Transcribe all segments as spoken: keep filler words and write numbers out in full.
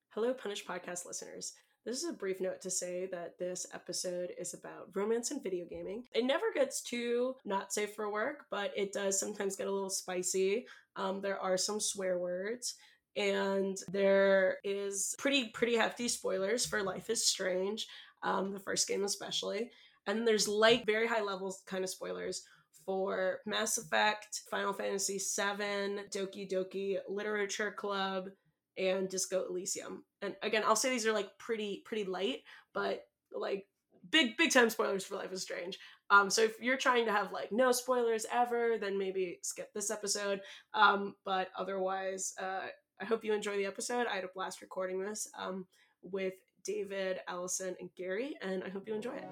Hello, Punish Podcast listeners. This is a brief note to say that this episode is about romance and video gaming. It never gets too not safe for work, but it does sometimes get a little spicy. Um, there are some swear words, and there is pretty, pretty hefty spoilers for Life is Strange, um, the first game especially. And there's light, very high levels kind of spoilers for Mass Effect, Final Fantasy seven, Doki Doki Literature Club, and Disco Elysium. And again, I'll say these are like pretty pretty light, but like big big time spoilers for Life is Strange. Um, so if you're trying to have like no spoilers ever, then maybe skip this episode. Um, but otherwise, uh, I hope you enjoy the episode. I had a blast recording this um, with David, Allison, and Gary, and I hope you enjoy it.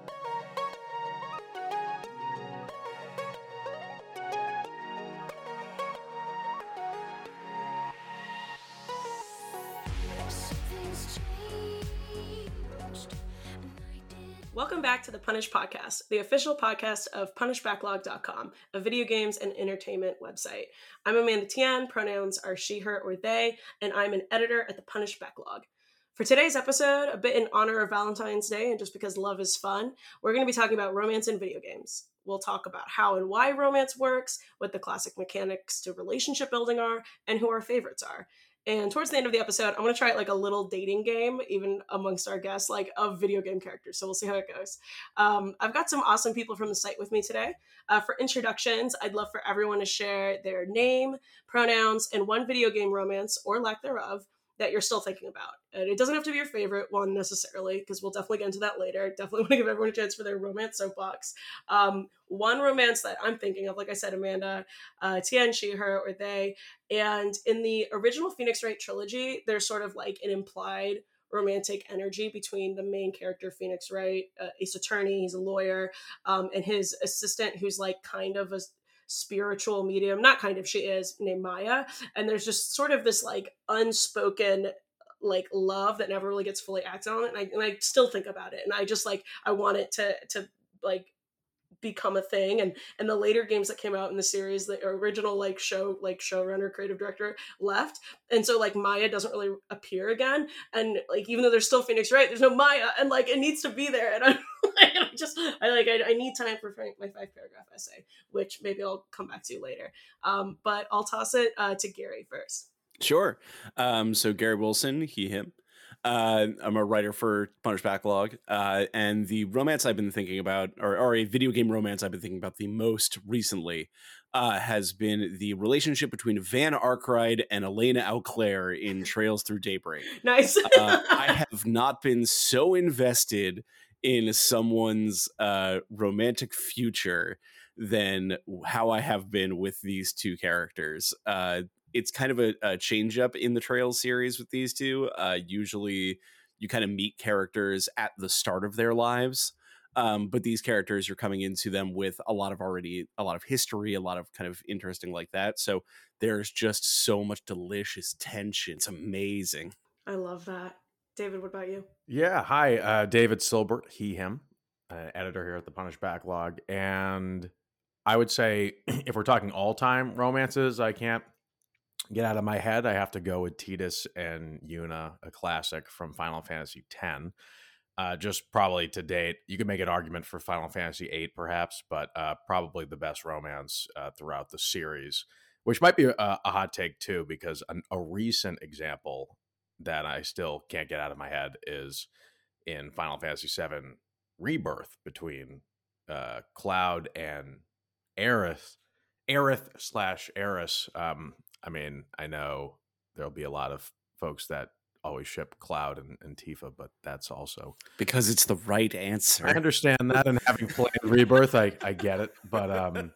Welcome back to the Punish Podcast, the official podcast of punish backlog dot com, a video games and entertainment website. I'm Amanda Tian, pronouns are she, her, or they, and I'm an editor at the Punish Backlog. For today's episode, a bit in honor of Valentine's Day and just because love is fun, we're going to be talking about romance in video games. We'll talk about how and why romance works, what the classic mechanics to relationship building are, and who our favorites are. And towards the end of the episode, I'm going to try like a little dating game, even amongst our guests, like of video game characters. So we'll see how it goes. Um, I've got some awesome people from the site with me today. Uh, for introductions, I'd love for everyone to share their name, pronouns, and one video game romance, or lack thereof, that you're still thinking about. And it doesn't have to be your favorite one necessarily, because we'll definitely get into that later. Definitely want to give everyone a chance for their romance soapbox. Um, one romance that I'm thinking of, like I said, Amanda, uh, Tian, she, her, or they. And in the original Phoenix Wright trilogy, there's sort of like an implied romantic energy between the main character, Phoenix Wright, uh, Ace Attorney, he's a lawyer, um, and his assistant, who's like kind of a spiritual medium, not kind of, she is, named Maya. And there's just sort of this like unspoken like love that never really gets fully acted on. And I, and I still think about it. And I just like, I want it to, to like become a thing. And and the later games that came out in the series, the original like show like showrunner creative director left, and so like Maya doesn't really appear again, and like even though there's still Phoenix Wright, there's no Maya, and like it needs to be there. And I'm like, I just I like I, I need time for my five paragraph essay, which maybe I'll come back to later. Um but I'll toss it uh, to Gary first. Sure. Um, so Gary Wilson, he, him. Uh, I'm a writer for Punish Backlog, uh, and the romance I've been thinking about, or, or a video game romance I've been thinking about the most recently, uh, has been the relationship between Van Arkwright and Elena Auclair in Trails Through Daybreak. Nice. uh, I have not been so invested in someone's uh, romantic future than how I have been with these two characters. Uh, it's kind of a, a change up in the Trails series with these two. Uh, usually you kind of meet characters at the start of their lives. Um, but these characters, you're coming into them with a lot of already, a lot of history, a lot of kind of interesting like that. So there's just so much delicious tension. It's amazing. I love that. David, what about you? Yeah, hi, uh, David Silbert, he, him, uh, editor here at the Punish Backlog. And I would say if we're talking all-time romances, I can't get out of my head. I have to go with Tidus and Yuna, a classic from Final Fantasy X. Uh, just probably to date, you could make an argument for Final Fantasy eight, perhaps, but uh, probably the best romance uh, throughout the series, which might be a, a hot take too, because an, a recent example that I still can't get out of my head is in Final Fantasy seven Rebirth between uh, Cloud and Aerith, Aerith slash Eris. Um, I mean, I know there'll be a lot of folks that always ship Cloud and, and Tifa, but that's also because it's the right answer. I understand that, and having played Rebirth, I, I get it. But um,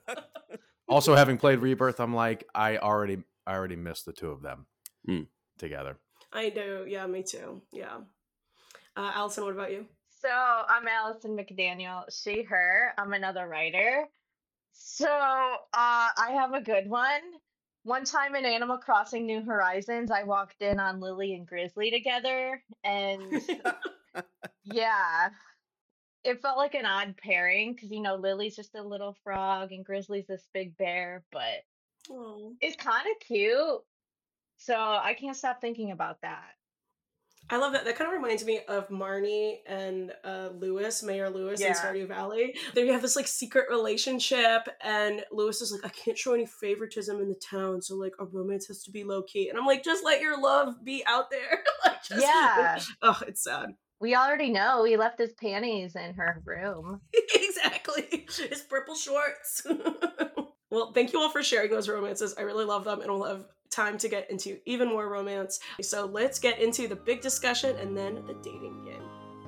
also having played Rebirth, I'm like, I already I already missed the two of them mm. together. I do, yeah, me too. Yeah. Uh, Allison, what about you? So I'm Allison McDaniel, she, her. I'm another writer. So uh, I have a good one. One time in Animal Crossing New Horizons, I walked in on Lily and Grizzly together, and yeah, it felt like an odd pairing because, you know, Lily's just a little frog and Grizzly's this big bear, but Aww. It's kind of cute. So I can't stop thinking about that. I love that. That kind of reminds me of Marnie and uh, Lewis, Mayor Lewis in Yeah. Stardew Valley. They have this like secret relationship, and Lewis is like, I can't show any favoritism in the town, so like our romance has to be low key. And I'm like, just let your love be out there. like, just, Yeah. Oh, it's sad. We already know he left his panties in her room. exactly. His purple shorts. Well, thank you all for sharing those romances. I really love them, and we'll have time to get into even more romance. So let's get into the big discussion and then the dating game.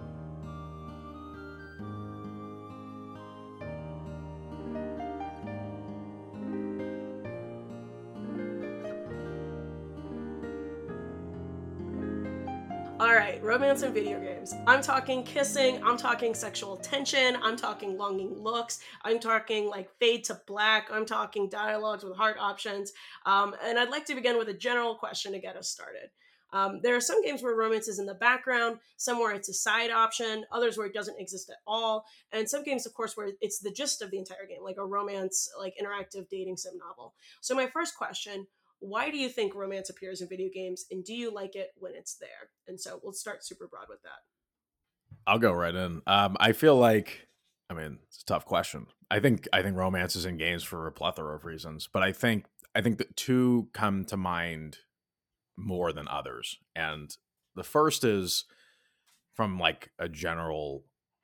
All right, romance and video games. I'm talking kissing, I'm talking sexual tension, I'm talking longing looks, I'm talking like fade to black, I'm talking dialogues with heart options. Um, and I'd like to begin with a general question to get us started. Um, there are some games where romance is in the background, some where it's a side option, others where it doesn't exist at all, and some games, of course, where it's the gist of the entire game, like a romance, like interactive dating sim novel. So my first question, why do you think romance appears in video games, and do you like it when it's there? And so we'll start super broad with that. I'll go right in. Um, I feel like, I mean, it's a tough question. I think I think romance is in games for a plethora of reasons, but I think I think that two come to mind more than others. And the first is from like a general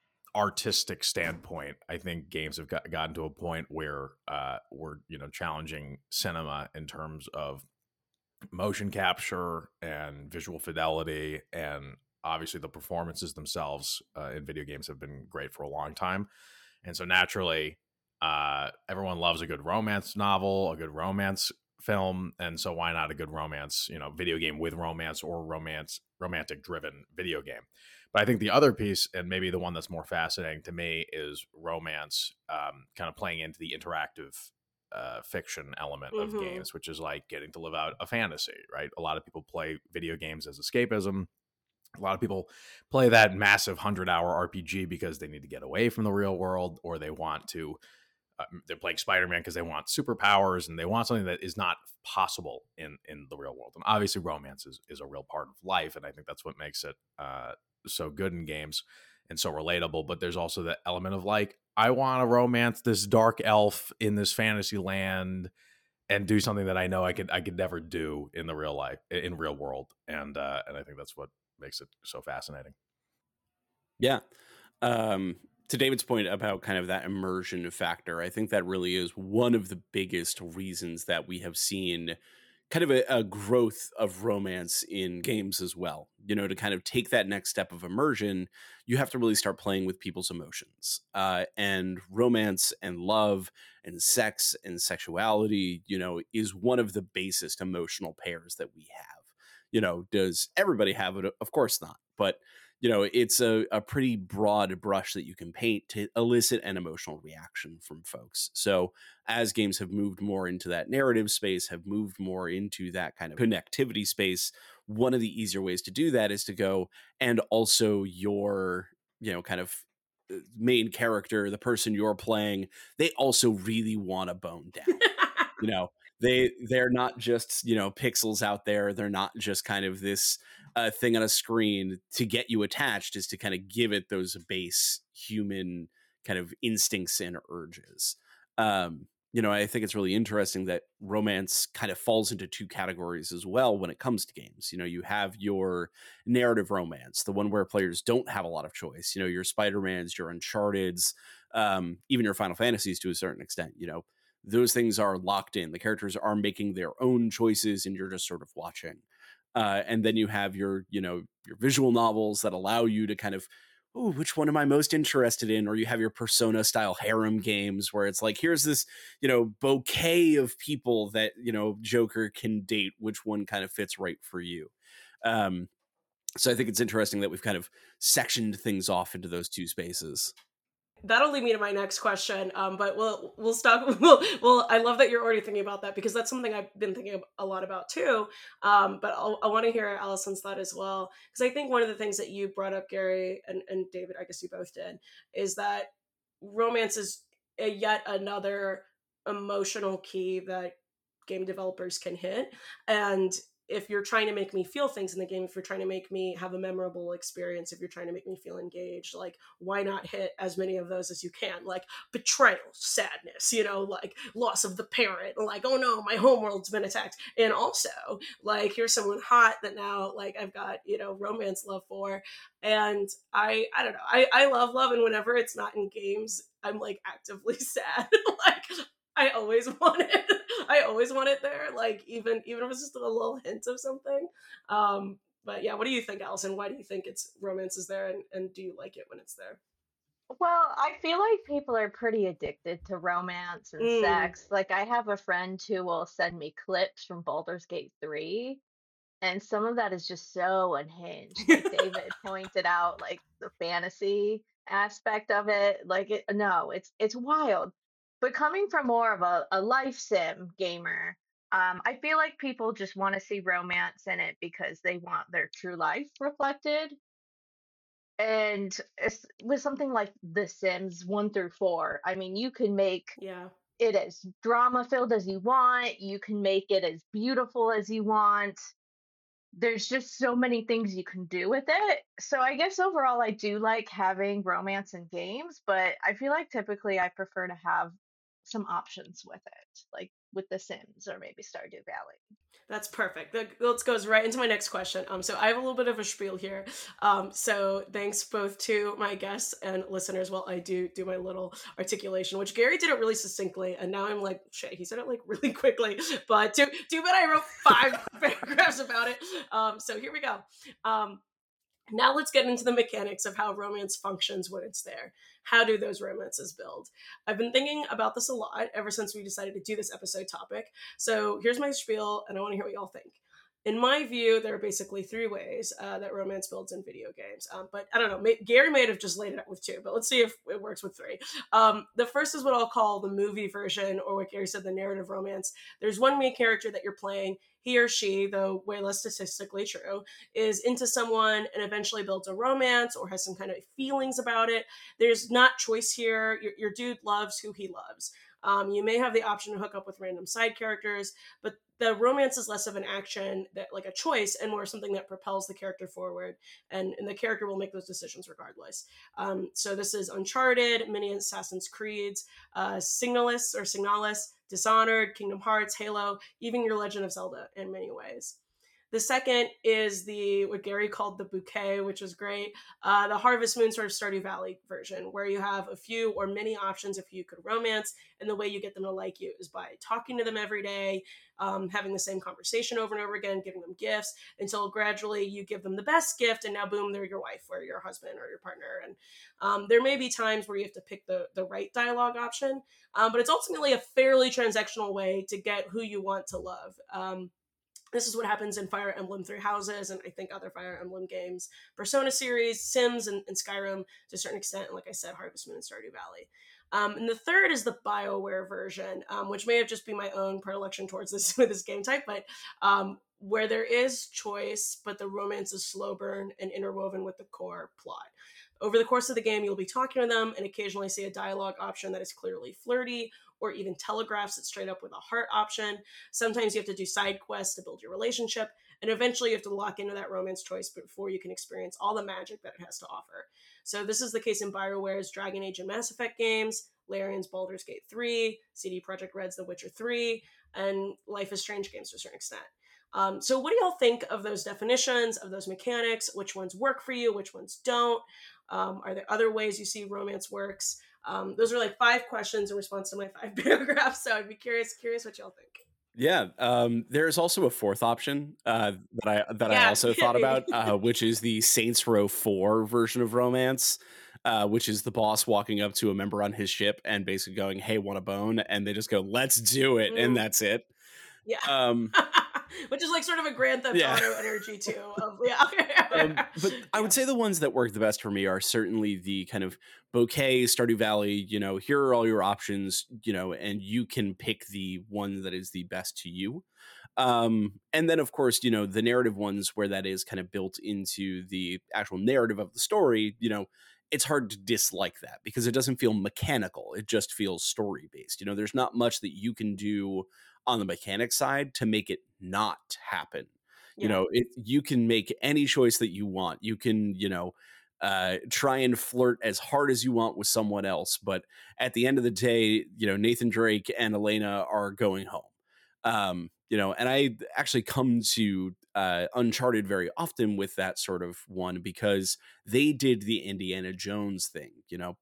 artistic standpoint. I think games have got, gotten to a point where uh, we're you know challenging cinema in terms of motion capture and visual fidelity, and obviously the performances themselves uh, in video games have been great for a long time. And so naturally, uh, everyone loves a good romance novel, a good romance film, and so why not a good romance, you know, video game with romance, or romance romantic driven video game. But I think the other piece, and maybe the one that's more fascinating to me, is romance um, kind of playing into the interactive uh, fiction element of Mm-hmm. games, which is like getting to live out a fantasy, right? A lot of people play video games as escapism. A lot of people play that massive hundred hour R P G because they need to get away from the real world, or they want to, uh, they're playing Spider-Man because they want superpowers and they want something that is not possible in, in the real world. And obviously romance is, is a real part of life. And I think that's what makes it uh, so good in games and so relatable. But there's also the element of like, I want to romance this dark elf in this fantasy land and do something that I know I could I could never do in the real life, in real world. And uh, and I think that's what makes it so fascinating. Yeah. Um, to David's point about kind of that immersion factor, I think that really is one of the biggest reasons that we have seen kind of a, a growth of romance in games as well. You know, to kind of take that next step of immersion, you have to really start playing with people's emotions. Uh, and romance and love and sex and sexuality, you know, is one of the basest emotional pairs that we have. You know, does everybody have it? Of course not. But you know, it's a, a pretty broad brush that you can paint to elicit an emotional reaction from folks. So as games have moved more into that narrative space, have moved more into that kind of connectivity space, one of the easier ways to do that is to go, and also your, you know, kind of main character, the person you're playing, they also really want to bone down. You know, they they're not just, you know, pixels out there. They're not just kind of this uh, thing on a screen. To get you attached is to kind of give it those base human kind of instincts and urges. Um, you know, I think it's really interesting that romance kind of falls into two categories as well when it comes to games. You know, you have your narrative romance, the one where players don't have a lot of choice. You know, your Spider-Mans, your Uncharted's, um, even your Final Fantasies to a certain extent. You know, those things are locked in. The characters are making their own choices and you're just sort of watching. Uh, and then you have your, you know, your visual novels that allow you to kind of, oh, which one am I most interested in? Or you have your Persona style harem games where it's like, here's this, you know, bouquet of people that, you know, Joker can date. Which one kind of fits right for you? Um, so I think it's interesting that we've kind of sectioned things off into those two spaces. That'll lead me to my next question, um, but we'll we'll stop. We'll, well, I love that you're already thinking about that because that's something I've been thinking a lot about too. Um, but I'll, I want to hear Allison's thought as well, because I think one of the things that you brought up, Gary and, and David, I guess you both did, is that romance is a yet another emotional key that game developers can hit. And if you're trying to make me feel things in the game, if you're trying to make me have a memorable experience, if you're trying to make me feel engaged, like, why not hit as many of those as you can? Like betrayal, sadness, you know, like loss of the parent, like, oh no, my homeworld's been attacked. And also, like, here's someone hot that now, like, I've got, you know, romance love for. And I, I don't know, I, I love love. And whenever it's not in games, I'm like actively sad. Like, I always want it. I always want it there. Like, even even if it's just a little hint of something. Um, but yeah, what do you think, Allison? Why do you think it's romance is there, and, and do you like it when it's there? Well, I feel like people are pretty addicted to romance and Mm, sex. Like, I have a friend who will send me clips from Baldur's Gate three, and some of that is just so unhinged. Like David pointed out, like the fantasy aspect of it. Like, it, no, it's it's wild. But coming from more of a, a life sim gamer, um, I feel like people just want to see romance in it because they want their true life reflected. And it's, with something like The Sims one through four, I mean, you can make yeah. it as drama filled as you want, you can make it as beautiful as you want. There's just so many things you can do with it. So I guess overall, I do like having romance in games, but I feel like typically I prefer to have some options with it, like with The Sims or maybe Stardew Valley. That's perfect. That let's goes right into my next question. Um, so I have a little bit of a spiel here. Um, so thanks both to my guests and listeners while I do do my little articulation, which Gary did it really succinctly, and now I'm like, shit, he said it like really quickly. But too too bad I wrote five paragraphs about it. Um, so here we go. Um, Now let's get into the mechanics of how romance functions when it's there. How do those romances build? I've been thinking about this a lot ever since we decided to do this episode topic. So here's my spiel, and I want to hear what y'all think. In my view, there are basically three ways uh, that romance builds in video games. Um, but I don't know, may- Gary may have just laid it out with two, but let's see if it works with three. Um, the first is what I'll call the movie version, or what Gary said, the narrative romance. There's one main character that you're playing. He or she, though way less statistically true, is into someone and eventually builds a romance or has some kind of feelings about it. There's not choice here. Your, your dude loves who he loves. Um, you may have the option to hook up with random side characters, but the romance is less of an action, that like a choice, and more something that propels the character forward, and, and the character will make those decisions regardless. Um, so this is Uncharted, many Assassin's Creeds, uh, Signalis or Signalis, Dishonored, Kingdom Hearts, Halo, even your Legend of Zelda in many ways. The second is the what Gary called the bouquet, which is great. Uh, the Harvest Moon sort of Stardew Valley version, where you have a few or many options if you could romance, and the way you get them to like you is by talking to them every day, um, having the same conversation over and over again, giving them gifts until gradually you give them the best gift, and now boom, they're your wife or your husband or your partner. And um, there may be times where you have to pick the the right dialogue option, um, but it's ultimately a fairly transactional way to get who you want to love. Um, this is what happens in Fire Emblem Three Houses, and I think other Fire Emblem games, Persona series, Sims, and, and Skyrim to a certain extent, and like I said, Harvest Moon and Stardew Valley. Um, and the third is the BioWare version, um, which may have just been my own predilection towards this with this game type, but um, where there is choice, but the romance is slow burn and interwoven with the core plot. Over the course of the game, you'll be talking to them and occasionally see a dialogue option that is clearly flirty, or even telegraphs it straight up with a heart option. Sometimes you have to do side quests to build your relationship, and eventually you have to lock into that romance choice before you can experience all the magic that it has to offer. So this is the case in BioWare's Dragon Age and Mass Effect games, Larian's Baldur's Gate three, C D Projekt Red's The Witcher three, and Life is Strange games to a certain extent. Um, so what do y'all think of those definitions, of those mechanics? Which ones work for you? Which ones don't? Um, are there other ways you see romance works? Um, those are like five questions in response to my five paragraphs. So I'd be curious, curious what y'all think. Yeah, um, there's also a fourth option uh, that I that I Yeah, also hit thought me. about, uh, which is the Saints Row four version of romance, uh, which is the boss walking up to a member on his ship and basically going, "Hey, want a bone?" And they just go, "Let's do it," and Mm, that's it. yeah. Um, Which is like sort of a Grand Theft yeah. Auto energy too. Of, yeah. Um, but I Yeah. would say the ones that work the best for me are certainly the kind of bouquet, Stardew Valley, you know, here are all your options, you know, and you can pick the one that is the best to you. Um, and then, of course, you know, the narrative ones where that is kind of built into the actual narrative of the story, you know, it's hard to dislike that because it doesn't feel mechanical. It just feels story based. You know, there's not much that you can do on the mechanic side to make it not happen. You Yeah. know, it, you can make any choice that you want. You can, you know, uh, try and flirt as hard as you want with someone else. But at the end of the day, you know, Nathan Drake and Elena are going home. Um, you know, and I actually come to uh, Uncharted very often with that sort of one because they did the Indiana Jones thing, you know,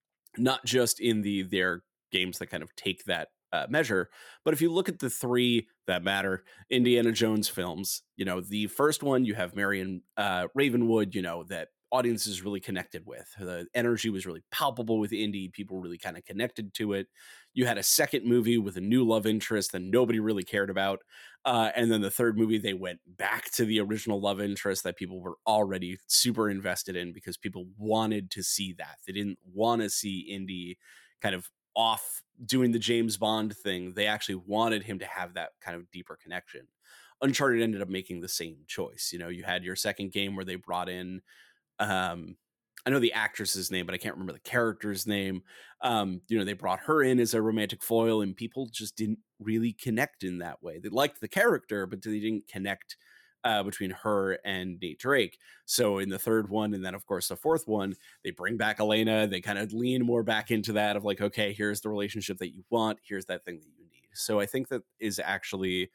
not just in the their games that kind of take that uh, measure, but if you look at the three that matter, Indiana Jones films, you know, the first one you have Marion uh, Ravenwood, you know, that audiences really connected with. The energy was really palpable with Indy. People really kind of connected to it. You had a second movie with a new love interest that nobody really cared about. Uh, and then the third movie, they went back to the original love interest that people were already super invested in because people wanted to see that. They didn't want to see Indy kind of off doing the James Bond thing. They actually wanted him to have that kind of deeper connection. Uncharted ended up making the same choice. You know, you had your second game where they brought in um I know the actress's name, but I can't remember the character's name. Um, you know, they brought her in as a romantic foil, and people just didn't really connect in that way. They liked the character, but they didn't connect uh, between her and Nate Drake. So in the third one, and then of course the fourth one, they bring back Elena. They kind of lean more back into that of like, okay, here's the relationship that you want. Here's that thing that you need. So I think that is actually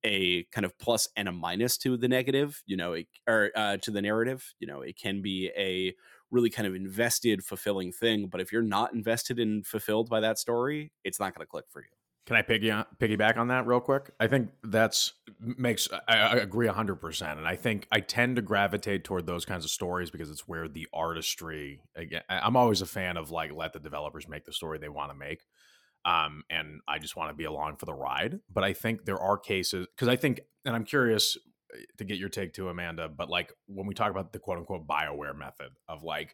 a kind of plus and a minus to the negative, you know, it, or uh, to the narrative. You know, it can be a really kind of invested, fulfilling thing, but if you're not invested and fulfilled by that story, it's not going to click for you. Can I piggy on, piggyback on that real quick? I think that's makes I, I agree one hundred percent, and I think I tend to gravitate toward those kinds of stories because it's where the artistry. Again, I'm always a fan of like let the developers make the story they want to make. Um, and I just want to be along for the ride. But I think there are cases because I think, and I'm curious to get your take too, Amanda. But like when we talk about the quote unquote BioWare method of like,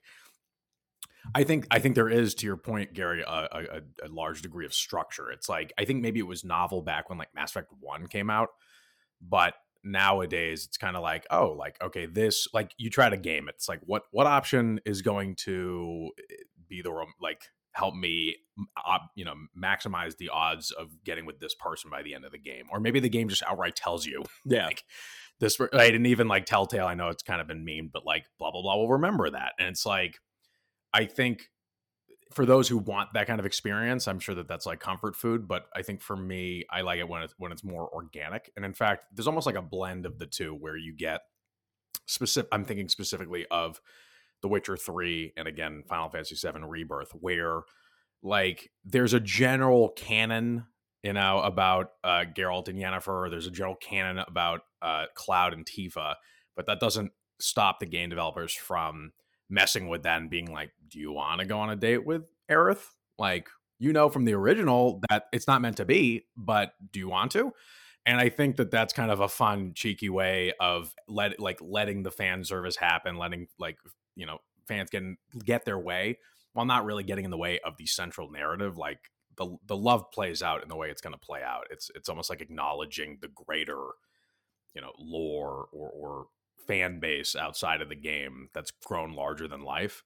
I think I think there is, to your point, Gary, a, a, a large degree of structure. It's like I think maybe it was novel back when like Mass Effect One came out, but nowadays it's kind of like, oh, like okay, this like you try to game it. It's like what what option is going to be the like help me uh, you know maximize the odds of getting with this person by the end of the game, or maybe the game just outright tells you Yeah, like this right, and even like Telltale, I know it's kind of been memed, but like blah blah blah will remember that. And it's like I think for those who want that kind of experience, I'm sure that that's like comfort food, but I think for me I like it when it's when it's more organic. And in fact there's almost like a blend of the two where you get specific I'm thinking specifically of The Witcher three and again Final Fantasy seven Rebirth, where like there's a general canon, you know, about uh, Geralt and Yennefer. There's a general canon about uh, Cloud and Tifa, but that doesn't stop the game developers from messing with that and being like, do you want to go on a date with Aerith? Like, you know, from the original that it's not meant to be, but do you want to? And I think that that's kind of a fun, cheeky way of let like letting the fan service happen, letting like, you know, fans get get their way while not really getting in the way of the central narrative. Like the the love plays out in the way it's going to play out. It's it's almost like acknowledging the greater, you know, lore or or fan base outside of the game that's grown larger than life.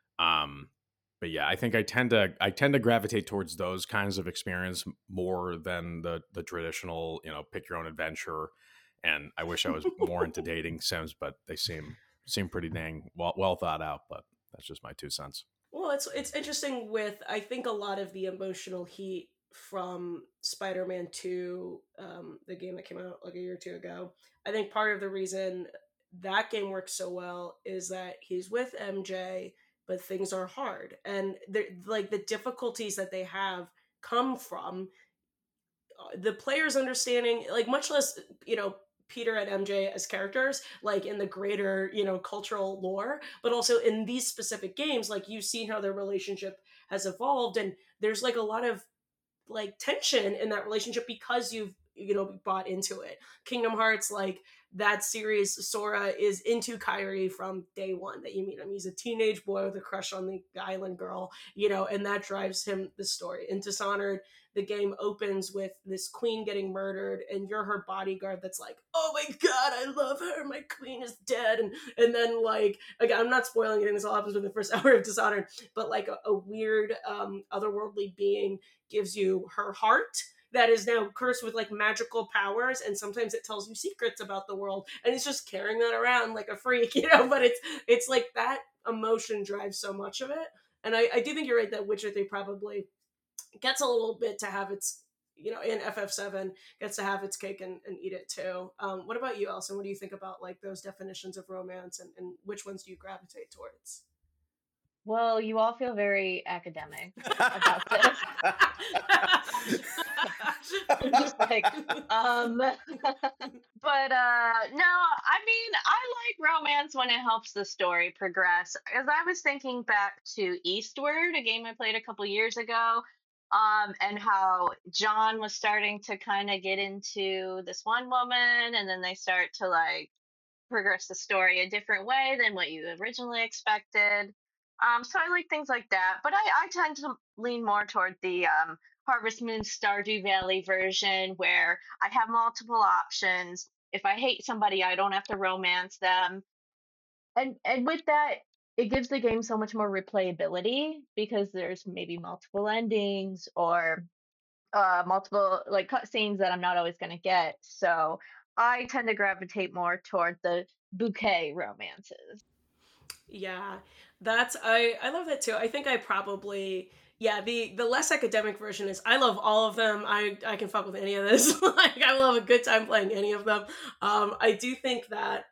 Um, but yeah, I think I tend to I tend to gravitate towards those kinds of experience more than the the traditional, you know, pick your own adventure. And I wish I was more into dating sims, but they seem seem pretty dang well well thought out. But that's just my two cents. Well, it's it's interesting with I think a lot of the emotional heat from Spider-Man two, um, the game that came out like a year or two ago. I think part of the reason that game works so well is that he's with M J, but things are hard, and like the difficulties that they have come from the players understanding, like much less, you know, Peter and M J as characters, like in the greater, you know, cultural lore, but also in these specific games, like you've seen how their relationship has evolved, and there's like a lot of like tension in that relationship because you've, you know, bought into it. Kingdom Hearts, like that series, Sora is into Kairi from day one that you meet him. He's a teenage boy with a crush on the island girl, you know, and that drives him the story. In Dishonored, the game opens with this queen getting murdered and you're her bodyguard that's like, oh my god, I love her, my queen is dead. And and then like, again, I'm not spoiling anything, this all happens within the first hour of Dishonored, but like a, a weird um, otherworldly being gives you her heart, that is now cursed with like magical powers, and sometimes it tells you secrets about the world, and it's just carrying that around like a freak, you know. But it's it's like that emotion drives so much of it, and I, I do think you're right that Witcher three probably gets a little bit to have its, you know, in F F seven gets to have its cake and, and eat it too. Um, what about you, Elson? What do you think about like those definitions of romance, and, and which ones do you gravitate towards? Well, you all feel very academic about this. I'm just like, um, but uh, no, I mean, I like romance when it helps the story progress. As I was thinking back to Eastward, a game I played a couple years ago, um, and how John was starting to kind of get into this one woman, and then they start to like progress the story a different way than what you originally expected. Um, so I like things like that, but I, I tend to lean more toward the um, Harvest Moon Stardew Valley version where I have multiple options. If I hate somebody, I don't have to romance them, and and with that, it gives the game so much more replayability because there's maybe multiple endings or uh, multiple like cutscenes that I'm not always going to get. So I tend to gravitate more toward the bouquet romances. Yeah, that's I I love that too. I think I probably yeah, the the less academic version is I love all of them. I I can fuck with any of this. Like I will have a good time playing any of them. Um I do think that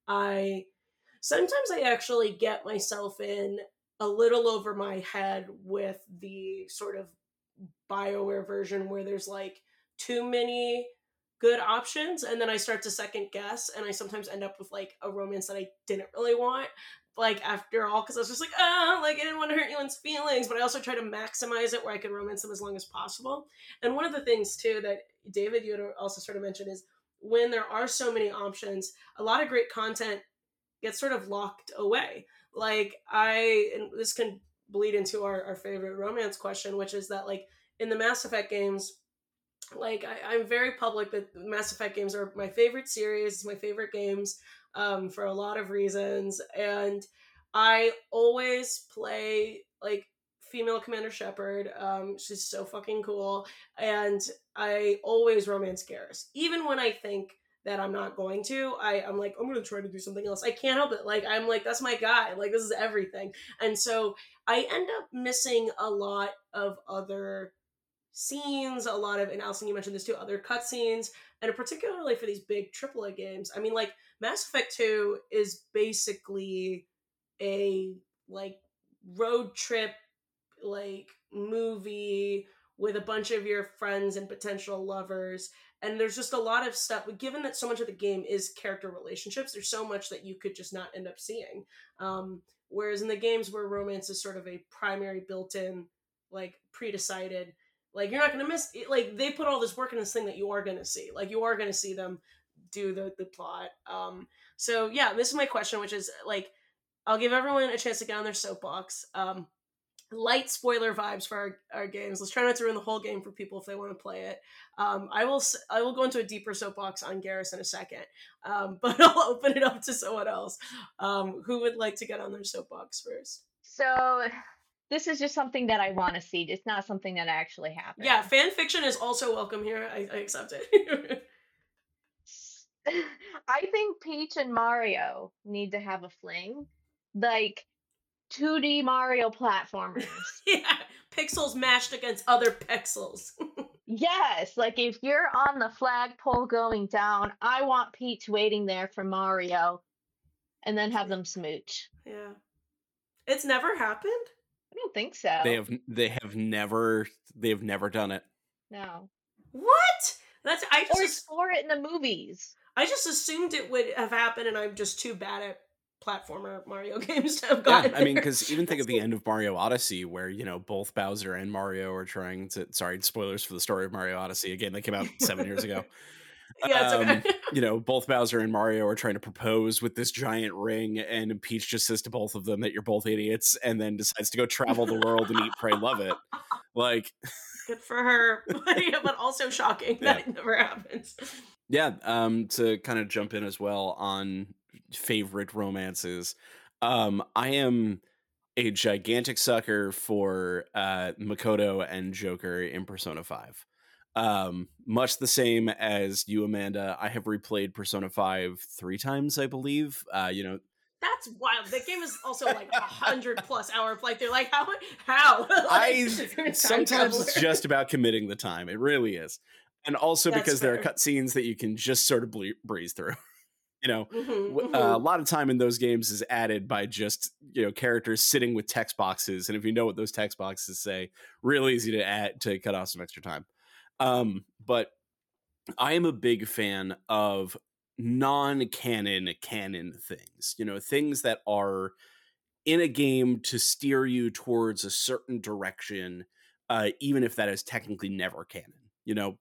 I sometimes I actually get myself in a little over my head with the sort of BioWare version where there's like too many good options, and then I start to second guess, and I sometimes end up with like a romance that I didn't really want, like after all, because I was just like, ah, like I didn't want to hurt anyone's feelings, but I also try to maximize it where I could romance them as long as possible. And one of the things too that David, you had also sort of mentioned is when there are so many options, a lot of great content gets sort of locked away. Like I, and this can bleed into our, our favorite romance question, which is that like in the Mass Effect games, like I, I'm very public that Mass Effect games are my favorite series, my favorite games, um, for a lot of reasons. And I always play like female Commander Shepard. Um, she's so fucking cool. And I always romance Garrus. Even when I think that I'm not going to, I, I'm like, I'm going to try to do something else. I can't help it. Like, I'm like, that's my guy. Like, this is everything. And so I end up missing a lot of other scenes, a lot of, and Alison, you mentioned this too, other cutscenes, and particularly for these big triple A games. I mean, like, Mass Effect two is basically a, like, road trip, like, movie with a bunch of your friends and potential lovers, and there's just a lot of stuff, given that so much of the game is character relationships, there's so much that you could just not end up seeing. Um, whereas in the games where romance is sort of a primary built-in, like, pre-decided, like, you're not going to miss, like, they put all this work in this thing that you are going to see. Like, you are going to see them do the, the plot. Um, so, yeah, this is my question, which is, like, I'll give everyone a chance to get on their soapbox. Um, light spoiler vibes for our, our games. Let's try not to ruin the whole game for people if they want to play it. Um, I will I will go into a deeper soapbox on Garrus in a second, um, but I'll open it up to someone else. Um, who would like to get on their soapbox first? So this is just something that I want to see. It's not something that actually happened. Yeah, fan fiction is also welcome here. I, I accept it. I think Peach and Mario need to have a fling. Like two D Mario platformers. Yeah, pixels mashed against other pixels. Yes, like if you're on the flagpole going down, I want Peach waiting there for Mario and then have them smooch. Yeah. It's never happened? I don't think so. They have they have never they have never done it. No. What? That's I just Or explore it in the movies. I just assumed it would have happened, and I'm just too bad at platformer Mario games to have gotten Yeah, I mean, because even think of the end of Mario Odyssey, where, you know, both Bowser and Mario are trying to, sorry, spoilers for the story of Mario Odyssey, a game that came out seven years ago. Yeah, it's okay. Um, you know, both Bowser and Mario are trying to propose with this giant ring, and Peach just says to both of them that you're both idiots, and then decides to go travel the world and eat, pray, love it. Like, good for her, but also shocking that yeah. It never happens. Yeah, um, to kind of jump in as well on favorite romances, um, I am a gigantic sucker for uh, Makoto and Joker in Persona five. Um, much the same as you, Amanda. I have replayed Persona five three times, I believe. Uh, you know, That's wild. That game is also like a hundred plus hour playthrough. Like how? How? like, I you're a time sometimes it's traveler. just about committing the time. It really is, and also That's because there are fair. cutscenes that you can just sort of ble- breeze through. You know, Mhm, w- mhm. uh, a lot of time in those games is added by just, you know, characters sitting with text boxes, and if you know what those text boxes say, real easy to add to cut off some extra time. Um, but I am a big fan of non-canon canon things. You know, things that are in a game to steer you towards a certain direction, uh, even if that is technically never canon. You know,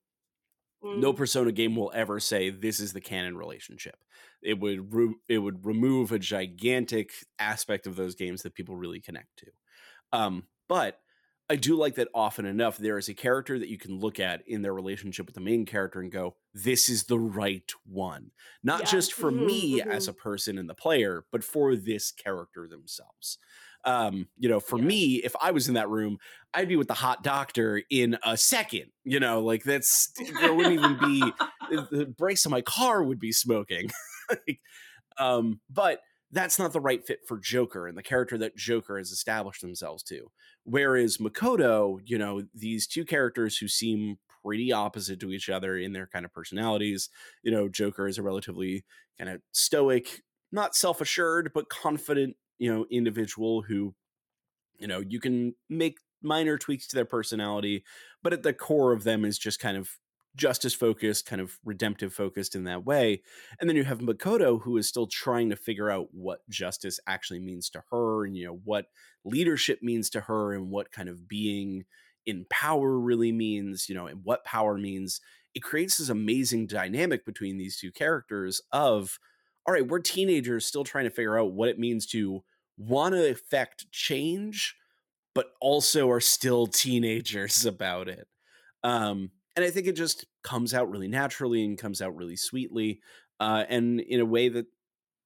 no Mm, Persona game will ever say this is the canon relationship. It would re- it would remove a gigantic aspect of those games that people really connect to. Um, but I do like that often enough there is a character that you can look at in their relationship with the main character and go, this is the right one. Not yeah. just for Mhm, me as mhm. a person and the player, but for this character themselves. Um, you know, for Yeah. me, if I was in that room, I'd be with the hot doctor in a second. You know, like that's there wouldn't even be the brakes on my car would be smoking. like, um, but that's not the right fit for Joker and the character that Joker has established themselves to. Whereas Makoto, you know, these two characters who seem pretty opposite to each other in their kind of personalities. You know, Joker is a relatively kind of stoic, not self-assured, but confident, you know, individual who, you know, you can make minor tweaks to their personality, but at the core of them is just kind of justice focused, kind of redemptive focused in that way. And then you have Makoto, who is still trying to figure out what justice actually means to her, and you know what leadership means to her, and what kind of being in power really means, you know, and what power means. It creates this amazing dynamic between these two characters of, all right, we're teenagers still trying to figure out what it means to want to affect change, but also are still teenagers about it. Um, and I think it just comes out really naturally and comes out really sweetly, uh, and in a way that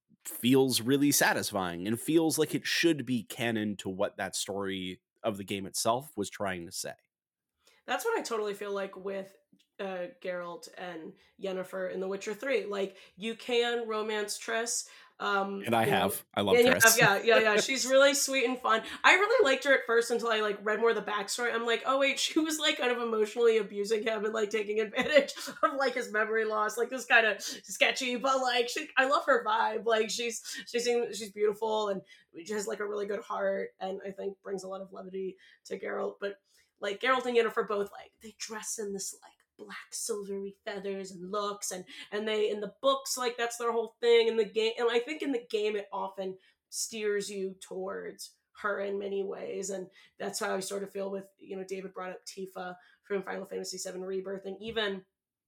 feels really satisfying and feels like it should be canon to what that story of the game itself was trying to say. That's what I totally feel like with uh, Geralt and Yennefer in The Witcher three. Like, you can romance Triss. Um, And I you know, have. I love and you have, Triss. yeah, yeah, yeah. She's really sweet and fun. I really liked her at first until I like read more of the backstory. I'm like, oh wait, she was like kind of emotionally abusing him and like taking advantage of like his memory loss. Like, this kind of sketchy, but like, she, I love her vibe. Like, she's she seems she's beautiful and she has like a really good heart, and I think brings a lot of levity to Geralt. But like Geralt and Yennefer both like they dress in this like black silvery feathers and looks, and and they in the books like that's their whole thing in the game, and I think in the game it often steers you towards her in many ways, and that's how I sort of feel with, you know, David brought up Tifa from Final Fantasy seven Rebirth, and even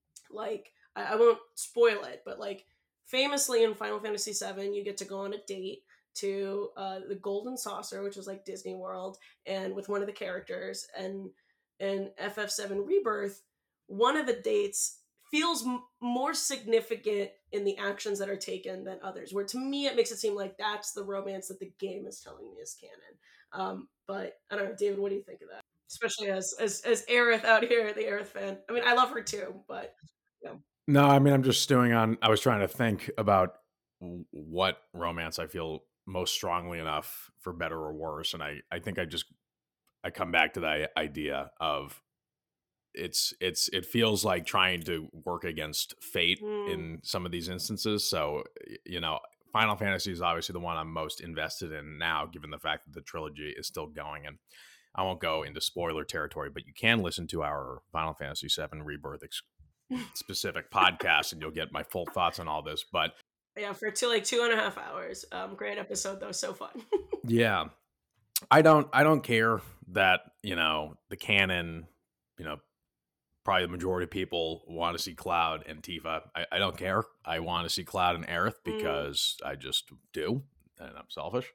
like I, I won't spoil it, but like famously in Final Fantasy seven you get to go on a date to uh, the Golden Saucer, which is like Disney World, and with one of the characters. And in F F seven Rebirth, one of the dates feels m- more significant in the actions that are taken than others. Where to me, it makes it seem like that's the romance that the game is telling me is canon. Um, but I don't know, David, what do you think of that? Especially as as as Aerith out here, the Aerith fan. I mean, I love her too, but yeah. No, I mean, I'm just stewing on. I was trying to think about w- what romance I feel most strongly enough for better or worse, and I, I think I just I come back to the idea of it's it's it feels like trying to work against fate Mm. in some of these instances. So y- you know, Final Fantasy is obviously the one I'm most invested in now, given the fact that the trilogy is still going. And I won't go into spoiler territory, but you can listen to our Final Fantasy seven Rebirth ex- specific podcast, and you'll get my full thoughts on all this. But Yeah, for two like two and a half hours. Um, great episode though, so fun. yeah, I don't I don't care that, you know, the canon, you know, probably the majority of people want to see Cloud and Tifa. I, I don't care. I want to see Cloud and Aerith Mm. because I just do, and I'm selfish.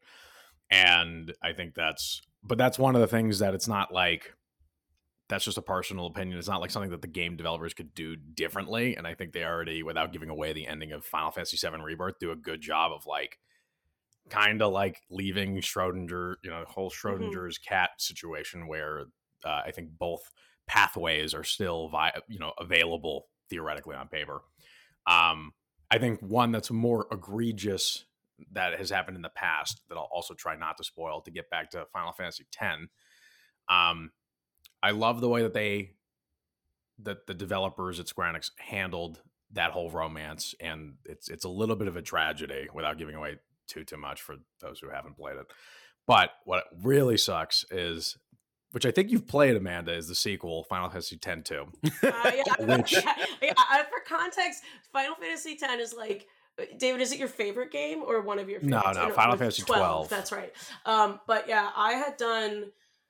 And I think that's, but that's one of the things that it's not like, that's just a personal opinion. It's not like something that the game developers could do differently. And I think they already, without giving away the ending of Final Fantasy seven Rebirth, do a good job of like, kind of like leaving Schrodinger, you know, the whole hmm Schrodinger's cat situation where uh, I think both pathways are still vi- you know available theoretically on paper. Um, I think one that's more egregious that has happened in the past that I'll also try not to spoil, to get back to Final Fantasy X. Um, I love the way that they that the developers at Square Enix handled that whole romance, and it's it's a little bit of a tragedy without giving away too too much for those who haven't played it. But what really sucks is, which I think you've played, Amanda, is the sequel, Final Fantasy X two. Uh, yeah, Which- yeah, yeah. uh, For context, Final Fantasy X is like, David, is it your favorite game or one of your No, favorites? no, You know, Final with Fantasy twelve. That's right. Um, but yeah, I had done.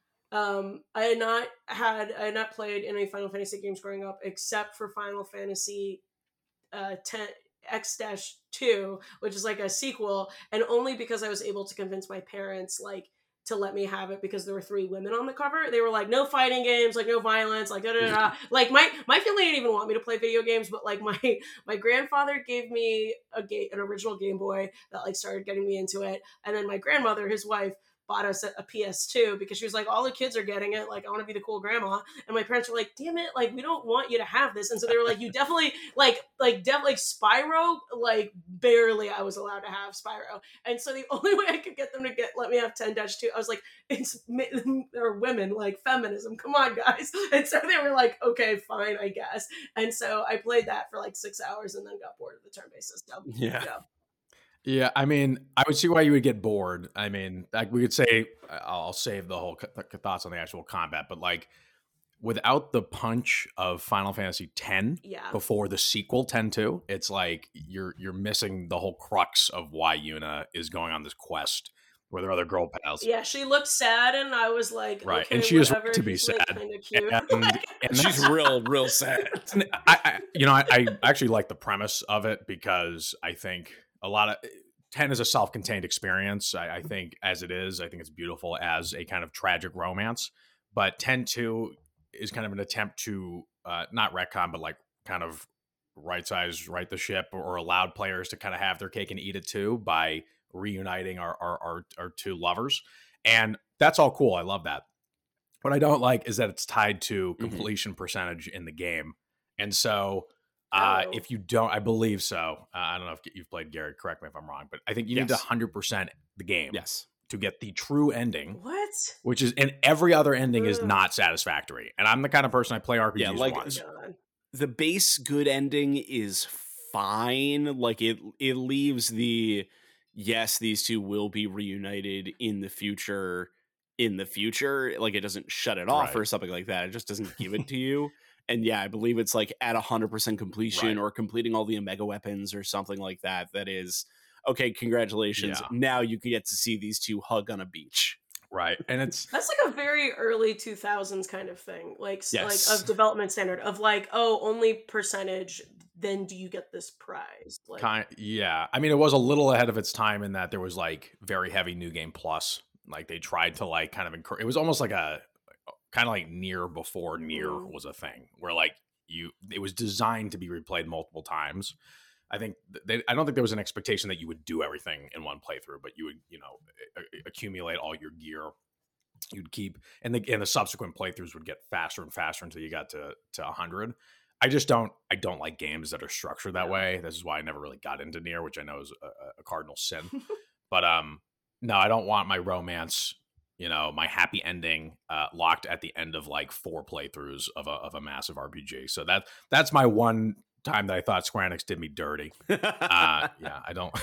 Um, I had not had I had not played any Final Fantasy games growing up except for Final Fantasy uh, ten X two, which is like a sequel, and only because I was able to convince my parents like to let me have it because there were three women on the cover. They were like, no fighting games, like no violence, like da da da. Like my my family didn't even want me to play video games, but like my my grandfather gave me a game, an original Game Boy that like started getting me into it, and then my grandmother, his wife, bought us a P S two because she was like, all the kids are getting it, like I want to be the cool grandma. And my parents were like, damn it, like we don't want you to have this. And so they were like, you definitely like like definitely like Spyro, like barely I was allowed to have Spyro. And so the only way I could get them to get let me have ten dash two, I was like, it's they're women, like feminism, come on guys. And so they were like, okay, fine, I guess. And so I played that for like six hours and then got bored of the turn-based system. Yeah. yeah. Yeah, I mean, I would see why you would get bored. I mean, like we could say, I'll save the whole th- thoughts on the actual combat, but like without the punch of Final Fantasy X Yeah. before the sequel ten two, it's like you're you're missing the whole crux of why Yuna is going on this quest with her other girl pals. Yeah, she looked sad, and I was like, Right, okay, and she is whatever. right to be He's, like, sad. kinda cute. And, Like- and She's that's- real, real sad. I, I you know, I, I actually like the premise of it because I think a lot of ten is a self-contained experience. I, I think as it is, I think it's beautiful as a kind of tragic romance. But ten two is kind of an attempt to uh, not retcon, but like kind of right size, right the ship, or, or allowed players to kind of have their cake and eat it too by reuniting our our, our our two lovers, and that's all cool. I love that. What I don't like is that it's tied to completion mm-hmm. percentage in the game, and so. Uh, Oh. if you don't, I believe so. Uh, I don't know if you've played Garrett. Correct me if I'm wrong, but I think you need to Yes. one hundred percent the game Yes. to get the true ending, What? which is, and every other ending is Ugh. not satisfactory. And I'm the kind of person I play R P Gs Yeah, like- once. God. The base good ending is fine. Like it it leaves the yes, these two will be reunited in the future in the future. Like it doesn't shut it off Right. or something like that. It just doesn't give it to you. And yeah, I believe it's like at one hundred percent completion Right. or completing all the Omega weapons or something like that. That is, okay, congratulations. Yeah. Now you can get to see these two hug on a beach. Right. And it's, That's like a very early two thousands kind of thing, like s- Yes. like of development standard of like, oh, only percentage. Then do you get this prize? Like, kind yeah. I mean, it was a little ahead of its time in that there was like very heavy New Game Plus. Like they tried to like kind of encourage, it was almost like a, kind of like Nier before Nier Mhm. was a thing where like you, it was designed to be replayed multiple times. I think they, I don't think there was an expectation that you would do everything in one playthrough, but you would, you know, a- a- accumulate all your gear. You'd keep, and the and the subsequent playthroughs would get faster and faster until you got to to one hundred. I just don't, I don't like games that are structured that Yeah. way. This is why I never really got into Nier, which I know is a, a cardinal sin. But um, no, I don't want my romance, you know, my happy ending uh, locked at the end of like four playthroughs of a of a massive R P G. So that that's my one time that I thought Square Enix did me dirty. Uh, yeah, I don't,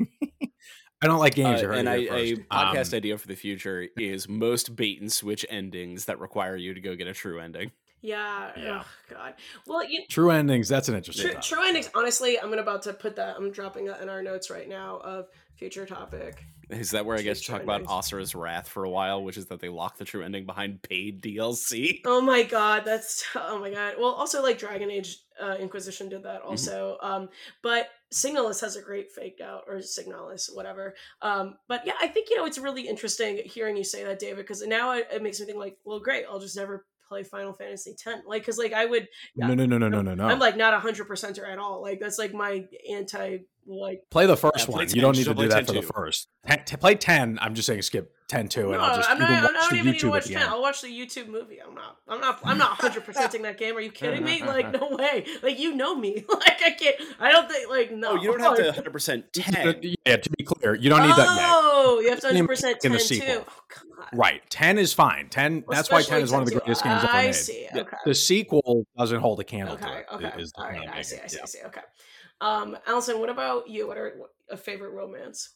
I don't like games. Uh, You heard and it I, here a first. podcast Um, idea for the future is most bait and switch endings that require you to go get a true ending. yeah, Yeah. oh god. Well, you, True endings. That's an interesting. true, topic. true endings. Honestly, I'm gonna about to put that. I'm dropping that in our notes right now of future topic. Is that where I True guess to talk about endings. Asura's Wrath for a while, which is that they lock the true ending behind paid D L C? Oh my god, that's oh my god. Well, also like Dragon Age uh, Inquisition did Mm-hmm. that also. Um, but Signalis has a great faked out, or Signalis, whatever. Um, but yeah, I think you know it's really interesting hearing you say that, David, because now it, it makes me think like, well, great, I'll just never play Final Fantasy X. Like, because like I would, yeah, No, no, no, no, no, no, no. I'm like not a hundred percenter at all. Like that's like my anti like. Play the first Yeah, play one. ten, You don't need just to play do that ten for the too. first. Ten, to play ten, I'm just saying skip ten two, and No, I'll just I'm you not. can I watch don't the even need to YouTube watch at the ten. end. I'll watch the YouTube movie. I'm not. I'm not. I'm not one hundred percenting that game. Are you kidding me? Like, no way. Like, you know me. Like, I can't. I don't think. Like, no. Oh, you don't have to one hundred percent ten. Yeah, to be clear, you don't need that yet. Oh, you have to Name one hundred percent in ten the too. sequel. Oh, God. Right, ten is fine. ten. Well, That's why ten especially is one of the ten too. greatest games ever I made. see. Yeah. Okay. The sequel doesn't hold a candle to Okay. it. Okay. Is the All point right. I'm I see. making. I see. Yeah. I see. Okay. Um, Allison, what about you? What are what, a favorite romance?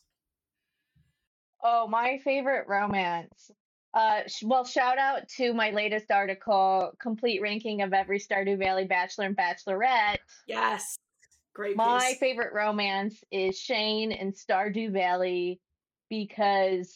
Oh, my favorite romance. Uh, sh- well, shout out to my latest article, complete ranking of every Stardew Valley Bachelor and Bachelorette. Yes. Great My piece. favorite romance is Shane and Stardew Valley because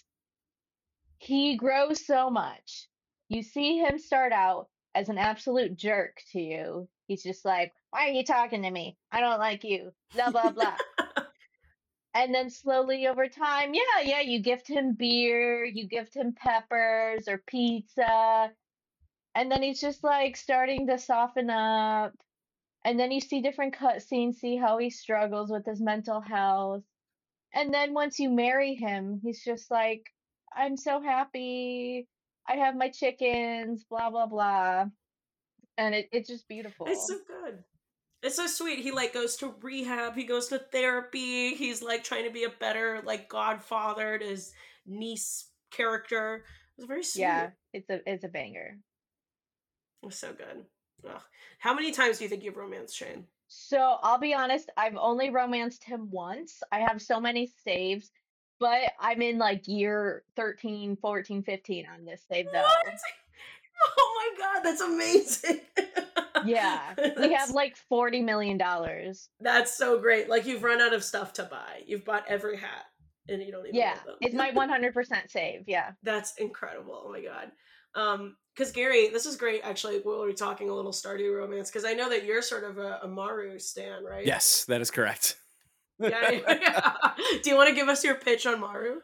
he grows so much. You see him start out as an absolute jerk to you. He's just like, why are you talking to me? I don't like you. Blah, blah, blah. And then slowly over time, yeah, yeah, you gift him beer, you gift him peppers or pizza. And then he's just like starting to soften up. And then you see different cutscenes, see how he struggles with his mental health. And then once you marry him, he's just like, I'm so happy. I have my chickens, blah, blah, blah. And it, it's just beautiful. It's so good. It's so sweet. He like goes to rehab. He goes to therapy. He's like trying to be a better like godfather to his niece character. It was very sweet. Yeah, it's a it's a banger. It was so good. Ugh. How many times do you think you've romanced Shane? So I'll be honest, I've only romanced him once. I have so many saves, but I'm in like year thirteen, fourteen, fifteen on this save though. What? Oh my god, that's amazing. Yeah, we have like forty million dollars. That's so great. Like, you've run out of stuff to buy. You've bought every hat and you don't even Yeah, know them. it's my one hundred percent save. Yeah. That's incredible. Oh my god. Um, because Gary, this is great actually. While we're talking a little Stardew romance, because I know that you're sort of a, a Maru stan, right? Yes, that is correct. Yeah, yeah. Do you want to give us your pitch on Maru?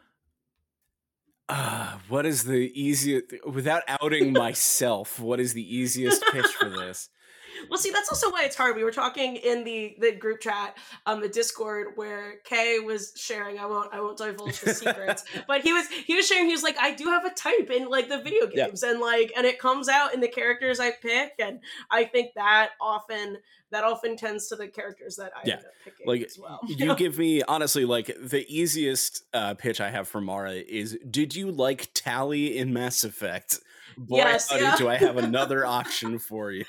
Uh, what is the easiest, without outing myself, what is the easiest pitch for this? Well, see, that's also why it's hard. We were talking in the the group chat, um, the Discord, where Kay was sharing. I won't, I won't divulge the secrets, but he was, he was sharing. He was like, I do have a type in like the video games, yeah. and like, and it comes out in the characters I pick, and I think that often, that often tends to the characters that I yeah. end up picking like, as well. You give me honestly, like the easiest uh, pitch I have for Mara is: did you like Tally in Mass Effect? Boy, yes, buddy, yeah. do I have another option for you?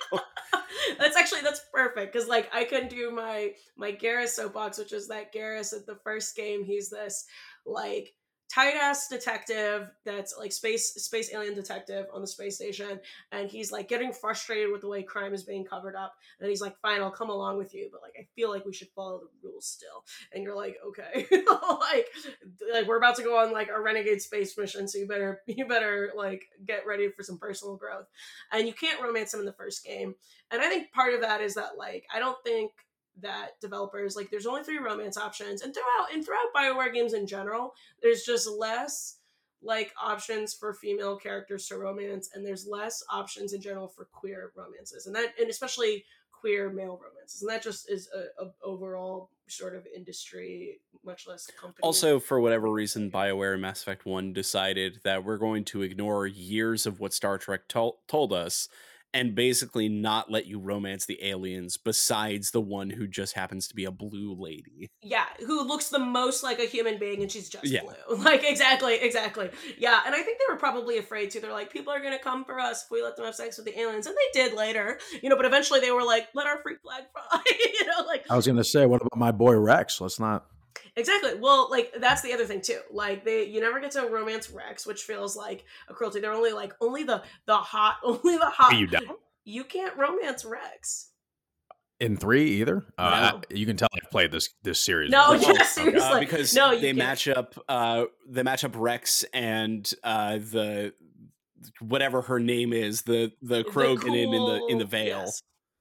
That's actually, that's perfect, because like I can do my my Garrus soapbox, which is that Garrus at the first game, he's this like tight ass detective that's like space space alien detective on the space station, and he's like getting frustrated with the way crime is being covered up, and he's like, fine, I'll come along with you, but like I feel like we should follow the rules still. And you're like, okay. like like we're about to go on like a renegade space mission, so you better you better like get ready for some personal growth. And you can't romance him in the first game, and I think part of that is that like I don't think that developers, like, there's only three romance options, and throughout and throughout BioWare games in general, there's just less like options for female characters to romance, and there's less options in general for queer romances, and that, and especially queer male romances, and that just is a, a overall sort of industry, much less company. Also, for whatever reason, BioWare and Mass Effect one decided that we're going to ignore years of what Star Trek to- told us and basically not let you romance the aliens besides the one who just happens to be a blue lady. Yeah, who looks the most like a human being, and she's just yeah. blue. Like, exactly, exactly. Yeah, and I think they were probably afraid too. They're like, people are going to come for us if we let them have sex with the aliens. And they did later, you know, but eventually they were like, let our freak flag fly, you know, like. I was going to say, what about my boy Rex? Let's not. Exactly. Well, like, that's the other thing too. Like, they, you never get to romance Rex, which feels like a cruelty. They're only like only the the hot, only the hot. Are you down? You can't romance Rex in three either. No. Uh, I, you can tell I've played this this series. No, before. yeah, seriously. Uh, because no, they can't. match up. Uh, they match up Rex and uh, the whatever her name is, the the Krogan cool, in the in the Veil. Yes.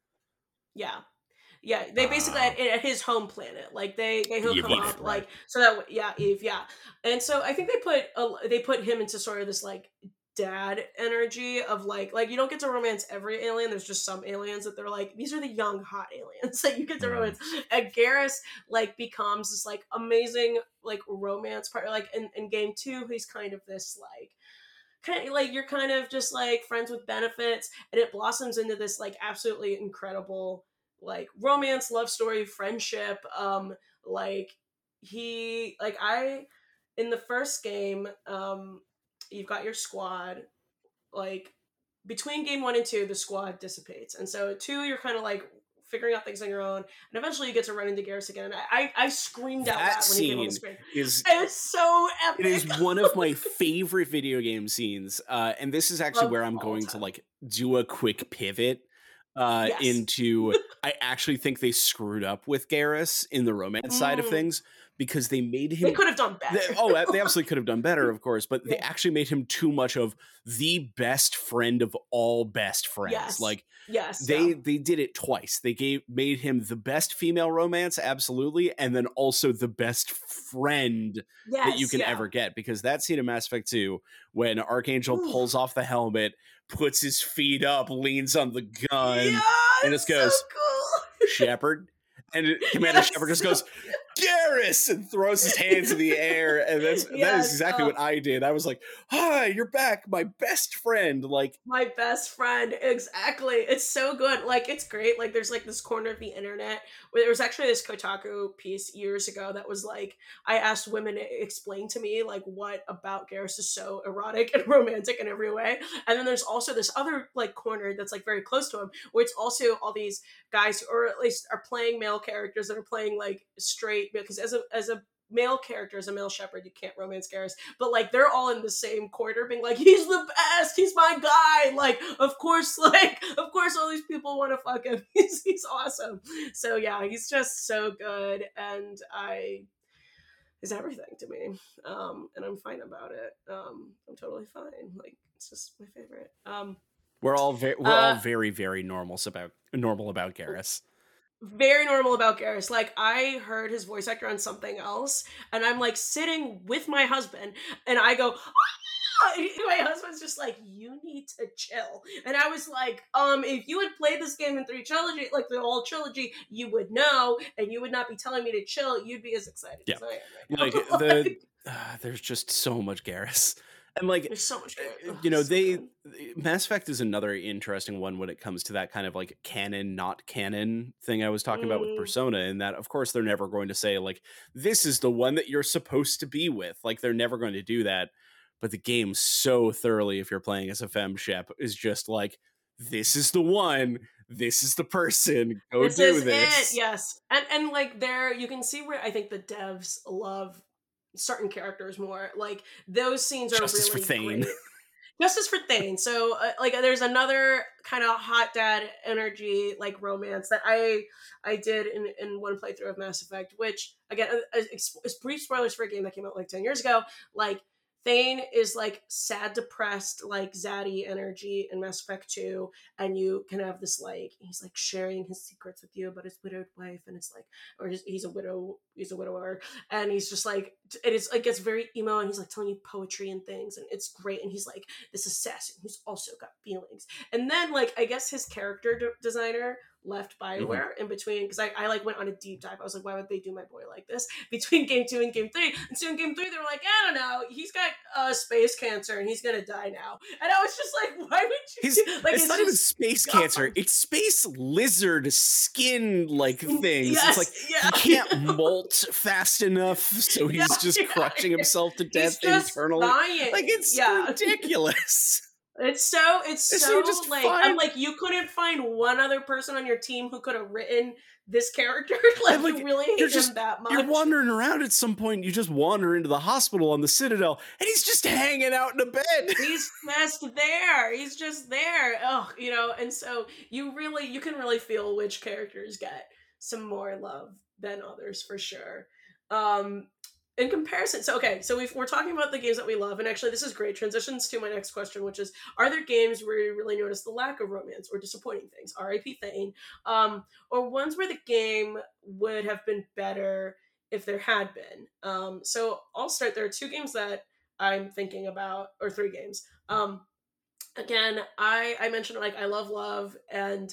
Yeah. Yeah, they basically uh, at, at his home planet, like they they hook Eve, him up, right. like so that yeah Eve yeah, and so I think they put a, they put him into sort of this like dad energy of like like you don't get to romance every alien. There's just some aliens that they're like, these are the young hot aliens that you get to Mm. romance. And Garrus like becomes this like amazing like romance part. Like in, in game two, he's kind of this like kind of like you're kind of just like friends with benefits, and it blossoms into this like absolutely incredible like romance, love story, friendship. Um, like he like I in the first game, um, you've got your squad. Like between game one and two, the squad dissipates, and so two, you're kind of like figuring out things on your own, and eventually you get to run into Garrus again. I I, I screamed out That loud when he came on the scene screen. is It's so epic. it is one of my favorite video game scenes, uh, and this is actually Of where I'm all going to time. like do a quick pivot uh, Yes. into. I actually think they screwed up with Garrus in the romance side of Mm. things because they made him. They could have done better. They, oh, they absolutely could have done better, of course, but they Yeah. actually made him too much of the best friend of all best friends. Yes. Like yes. they yeah. they did it twice. They gave made him the best female romance, absolutely, and then also the best friend yes, that you can yeah. ever get. Because that scene in Mass Effect two, when Archangel Ooh. pulls off the helmet, puts his feet up, leans on the gun, Yeah, and it's just goes, so cool. Shepard. And Commander Yes, Shepard just so goes, Garrus, and throws his hands in the air. And that's that is Yes, exactly oh. what I did. I was like, hi, you're back, my best friend. Like, My best friend, exactly. It's so good. Like, it's great. Like, there's like this corner of the internet where there was actually this Kotaku piece years ago that was like, I asked women to explain to me like what about Garrus is so erotic and romantic in every way. And then there's also this other like corner that's like very close to him, where it's also all these guys, or at least are playing male characters that are playing like straight, because as a as a male character, as a male shepherd, you can't romance Garrus, but like they're all in the same quarter being like, he's the best, he's my guy, like of course, like of course all these people want to fuck him. he's, he's awesome. So yeah, he's just so good, and I is everything to me, um and I'm fine about it. um I'm totally fine. Like, it's just my favorite. um we're all very we're Uh, all very, very normal about normal about Garrus. Very normal about Garrus. Like, I heard his voice actor on something else, and I'm like sitting with my husband, and I go, ah! And my husband's just like, you need to chill. And I was like, um, if you had played this game in three trilogy, like the whole trilogy, you would know, and you would not be telling me to chill. You'd be as excited Yeah. as I am right Like now. the uh, there's just so much Garrus. And like, There's so much uh, good. you know, Oh, so they good. Mass Effect is another interesting one when it comes to that kind of like canon, not canon thing I was talking about with Mm. Persona. And that, of course, they're never going to say like, this is the one that you're supposed to be with. Like, they're never going to do that. But the game so thoroughly, if you're playing as a femme shep, is just like, this is the one. This is the person. Go This do is this. it. Yes, and and like there, you can see where I think the devs love certain characters more. Like, those scenes are Justice really for Thane. great. Justice for Thane. So uh, like there's another kind of hot dad energy like romance that I I did in, in one playthrough of Mass Effect, which again is brief spoilers for a game that came out like ten years ago. Like, Thane is like sad, depressed, like zaddy energy in Mass Effect two, and you can have this like he's like sharing his secrets with you about his widowed wife, and it's like, or he's, he's a widow, he's a widower, and he's just like, it is like gets very emo, and he's like telling you poetry and things, and it's great, and he's like this assassin who's also got feelings, and then like I guess his character d- designer left Bioware mm-hmm. in between, because I, I like went on a deep dive. I was like, why would they do my boy like this between game two and game three? And so in game three they were like, I don't know, he's got uh, space cancer and he's gonna die now. And I was just like, why would you He's, do- like it's, it's not even space gone. cancer, it's space lizard skin like things. Yes, it's like yeah. he can't molt fast enough, so he's yeah, just yeah, crushing yeah. himself to death he's just internally. Dying. Like, it's yeah. ridiculous. It's so, it's Is so, just like, fine? I'm like, you couldn't find one other person on your team who could have written this character? like, like, you really hate you're him just, that much? You're wandering around at some point, you just wander into the hospital on the Citadel, and he's just hanging out in a bed. He's just there. He's just there. Oh, you know, and so you really, you can really feel which characters get some more love than others, for sure. Um, in comparison, so okay, so we've, we're talking about the games that we love, and actually this is great transitions to my next question, which is, are there games where you really notice the lack of romance or disappointing things, R I P Thane, um, or ones where the game would have been better if there had been? Um, so I'll start. There are two games that I'm thinking about, or three games. Um, again, I I mentioned like I love love, and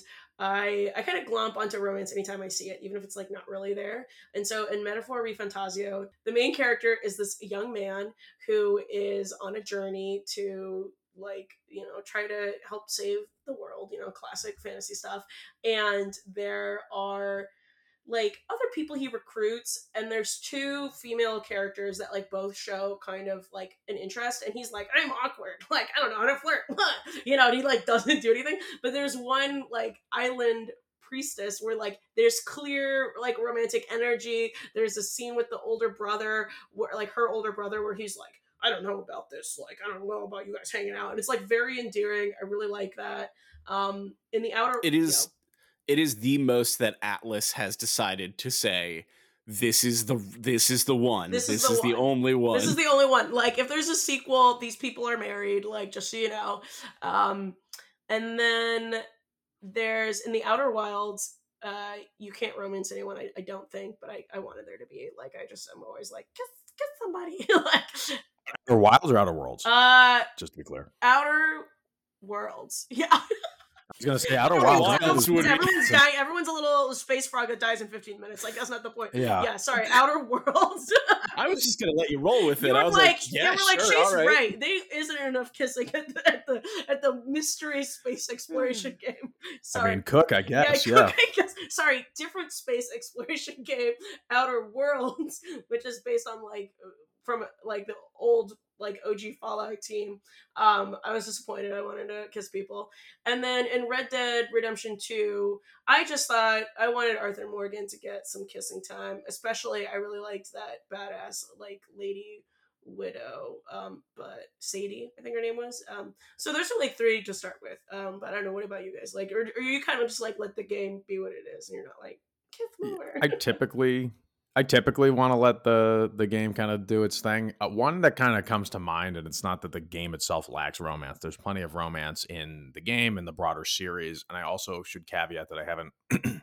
I I kind of glomp onto romance anytime I see it, even if it's like not really there. And so in Metaphor Refantasio, the main character is this young man who is on a journey to like, you know, try to help save the world, you know, classic fantasy stuff. And there are like other people he recruits, and there's two female characters that like both show kind of like an interest, and he's like, I'm awkward, like I don't know how to flirt, you know, and he like doesn't do anything. But there's one like island priestess where like there's clear like romantic energy. There's a scene with the older brother where like her older brother where he's like, I don't know about this, like I don't know about you guys hanging out, and it's like very endearing. I really like that. Um in the outer It is yeah. It is the most that Atlas has decided to say, this is the this is the one. This This, is the is the one. only one. This is the only one. Like, if there's a sequel, these people are married, like, just so you know. Um, and then there's, in the Outer Wilds, uh, you can't romance anyone, I, I don't think, but I, I wanted there to be. Like, I just, I'm always like, kiss, kiss somebody. like, Outer Wilds or Outer Worlds? uh, Just to be clear. Outer Worlds. Yeah. I was gonna say Outer Outer Wilds. Wilds Wilds would be- Everyone's dying. Everyone's a little space frog that dies in fifteen minutes. Like, that's not the point. Yeah. Yeah, sorry. Outer Worlds. I was just gonna let you roll with it. You I were was like, like, yeah, you were like, sure, she's all right. right. There isn't enough kissing at the at the, at the mystery space exploration game. I Sorry. mean, Cook, I guess. yeah, Yeah. Cook, I guess. Sorry, different space exploration game, Outer Worlds, which is based on like from like the old like O G Fallout team. Um, I was disappointed. I wanted to kiss people. And then in Red Dead Redemption two, I just thought I wanted Arthur Morgan to get some kissing time. Especially, I really liked that badass like lady widow, um, but Sadie, I think her name was. Um, so there's only three to start with. Um, but I don't know. What about you guys? Like, or, or you kind of just like let the game be what it is, and you're not like kiss more. I typically I typically want to let the the game kind of do its thing. Uh, one that kind of comes to mind, and it's not that the game itself lacks romance. There's plenty of romance in the game and the broader series, and I also should caveat that I haven't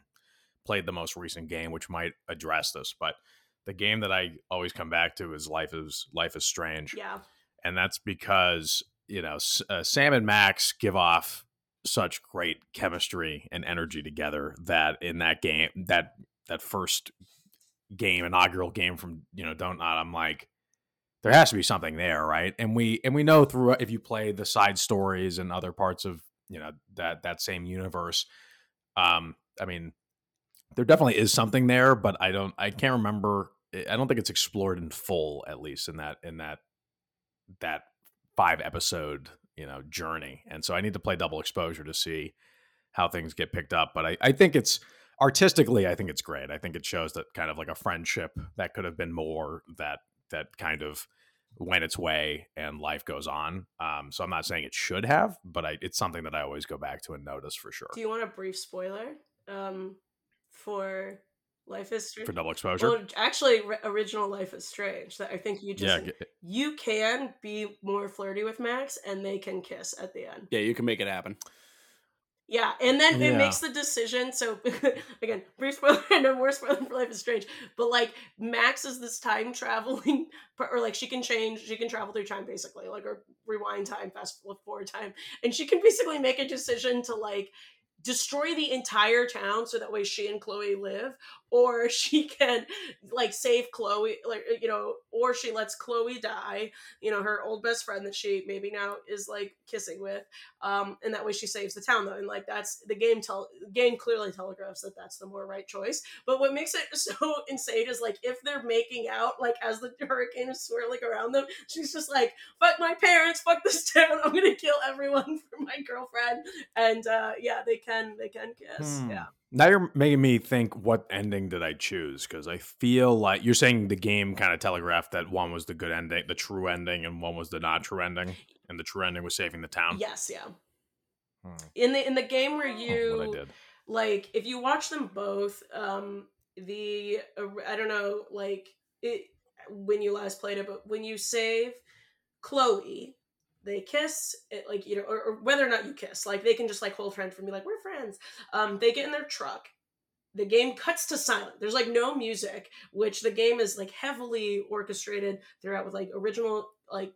played the most recent game, which might address this. But the game that I always come back to is Life is Life is Strange, yeah, and that's because you know S- uh, Sam and Max give off such great chemistry and energy together that in that game, that that first game, inaugural game from you know Don't Not, I'm like, there has to be something there, right? And we and we know through if you play the side stories and other parts of you know that that same universe, um, I mean, there definitely is something there, but I don't, I can't remember. I don't think it's explored in full, at least in that in that that five episode you know journey. And so I need to play Double Exposure to see how things get picked up. But I, I think it's artistically, I think it's great. I think it shows that kind of like a friendship that could have been more, that that kind of went its way and life goes on. Um, so I'm not saying it should have, but I, it's something that I always go back to and notice for sure. Do you want a brief spoiler um, for Life is Strange? For Double Exposure? Well, actually, re- original Life is Strange. That I think you just Yeah. you can be more flirty with Max, and they can kiss at the end. Yeah, you can make it happen. Yeah, and then it Yeah. makes the decision. So again, brief spoiler, no more spoiler for Life is Strange. But like Max is this time traveling, or like she can change, she can travel through time basically, like or rewind time, fast forward time, and she can basically make a decision to like destroy the entire town so that way she and Chloe live, or she can like save Chloe, like you know, or she lets Chloe die, you know, her old best friend that she maybe now is like kissing with, um, and that way she saves the town though, and like that's the game. Tell the game clearly telegraphs that that's the more right choice. But what makes it so insane is like if they're making out, like as the hurricane is swirling around them, she's just like, "Fuck my parents, fuck this town, I'm gonna kill everyone for my girlfriend," and uh, yeah, they can they can kiss, Hmm. yeah. Now you're making me think, what ending did I choose? Because I feel like you're saying the game kind of telegraphed that one was the good ending, the true ending, and one was the not true ending, and the true ending was saving the town. Yes, yeah. Hmm. In the in the game where Oh, what I you did. like, if you watch them both, um, the uh, I don't know, like it when you last played it, but when you save Chloe, they kiss, it, like you know, or, or whether or not you kiss, like they can just like hold friends and be like, we're friends. Um, they get in their truck. The game cuts to silent. There's like no music, which the game is like heavily orchestrated throughout with like original like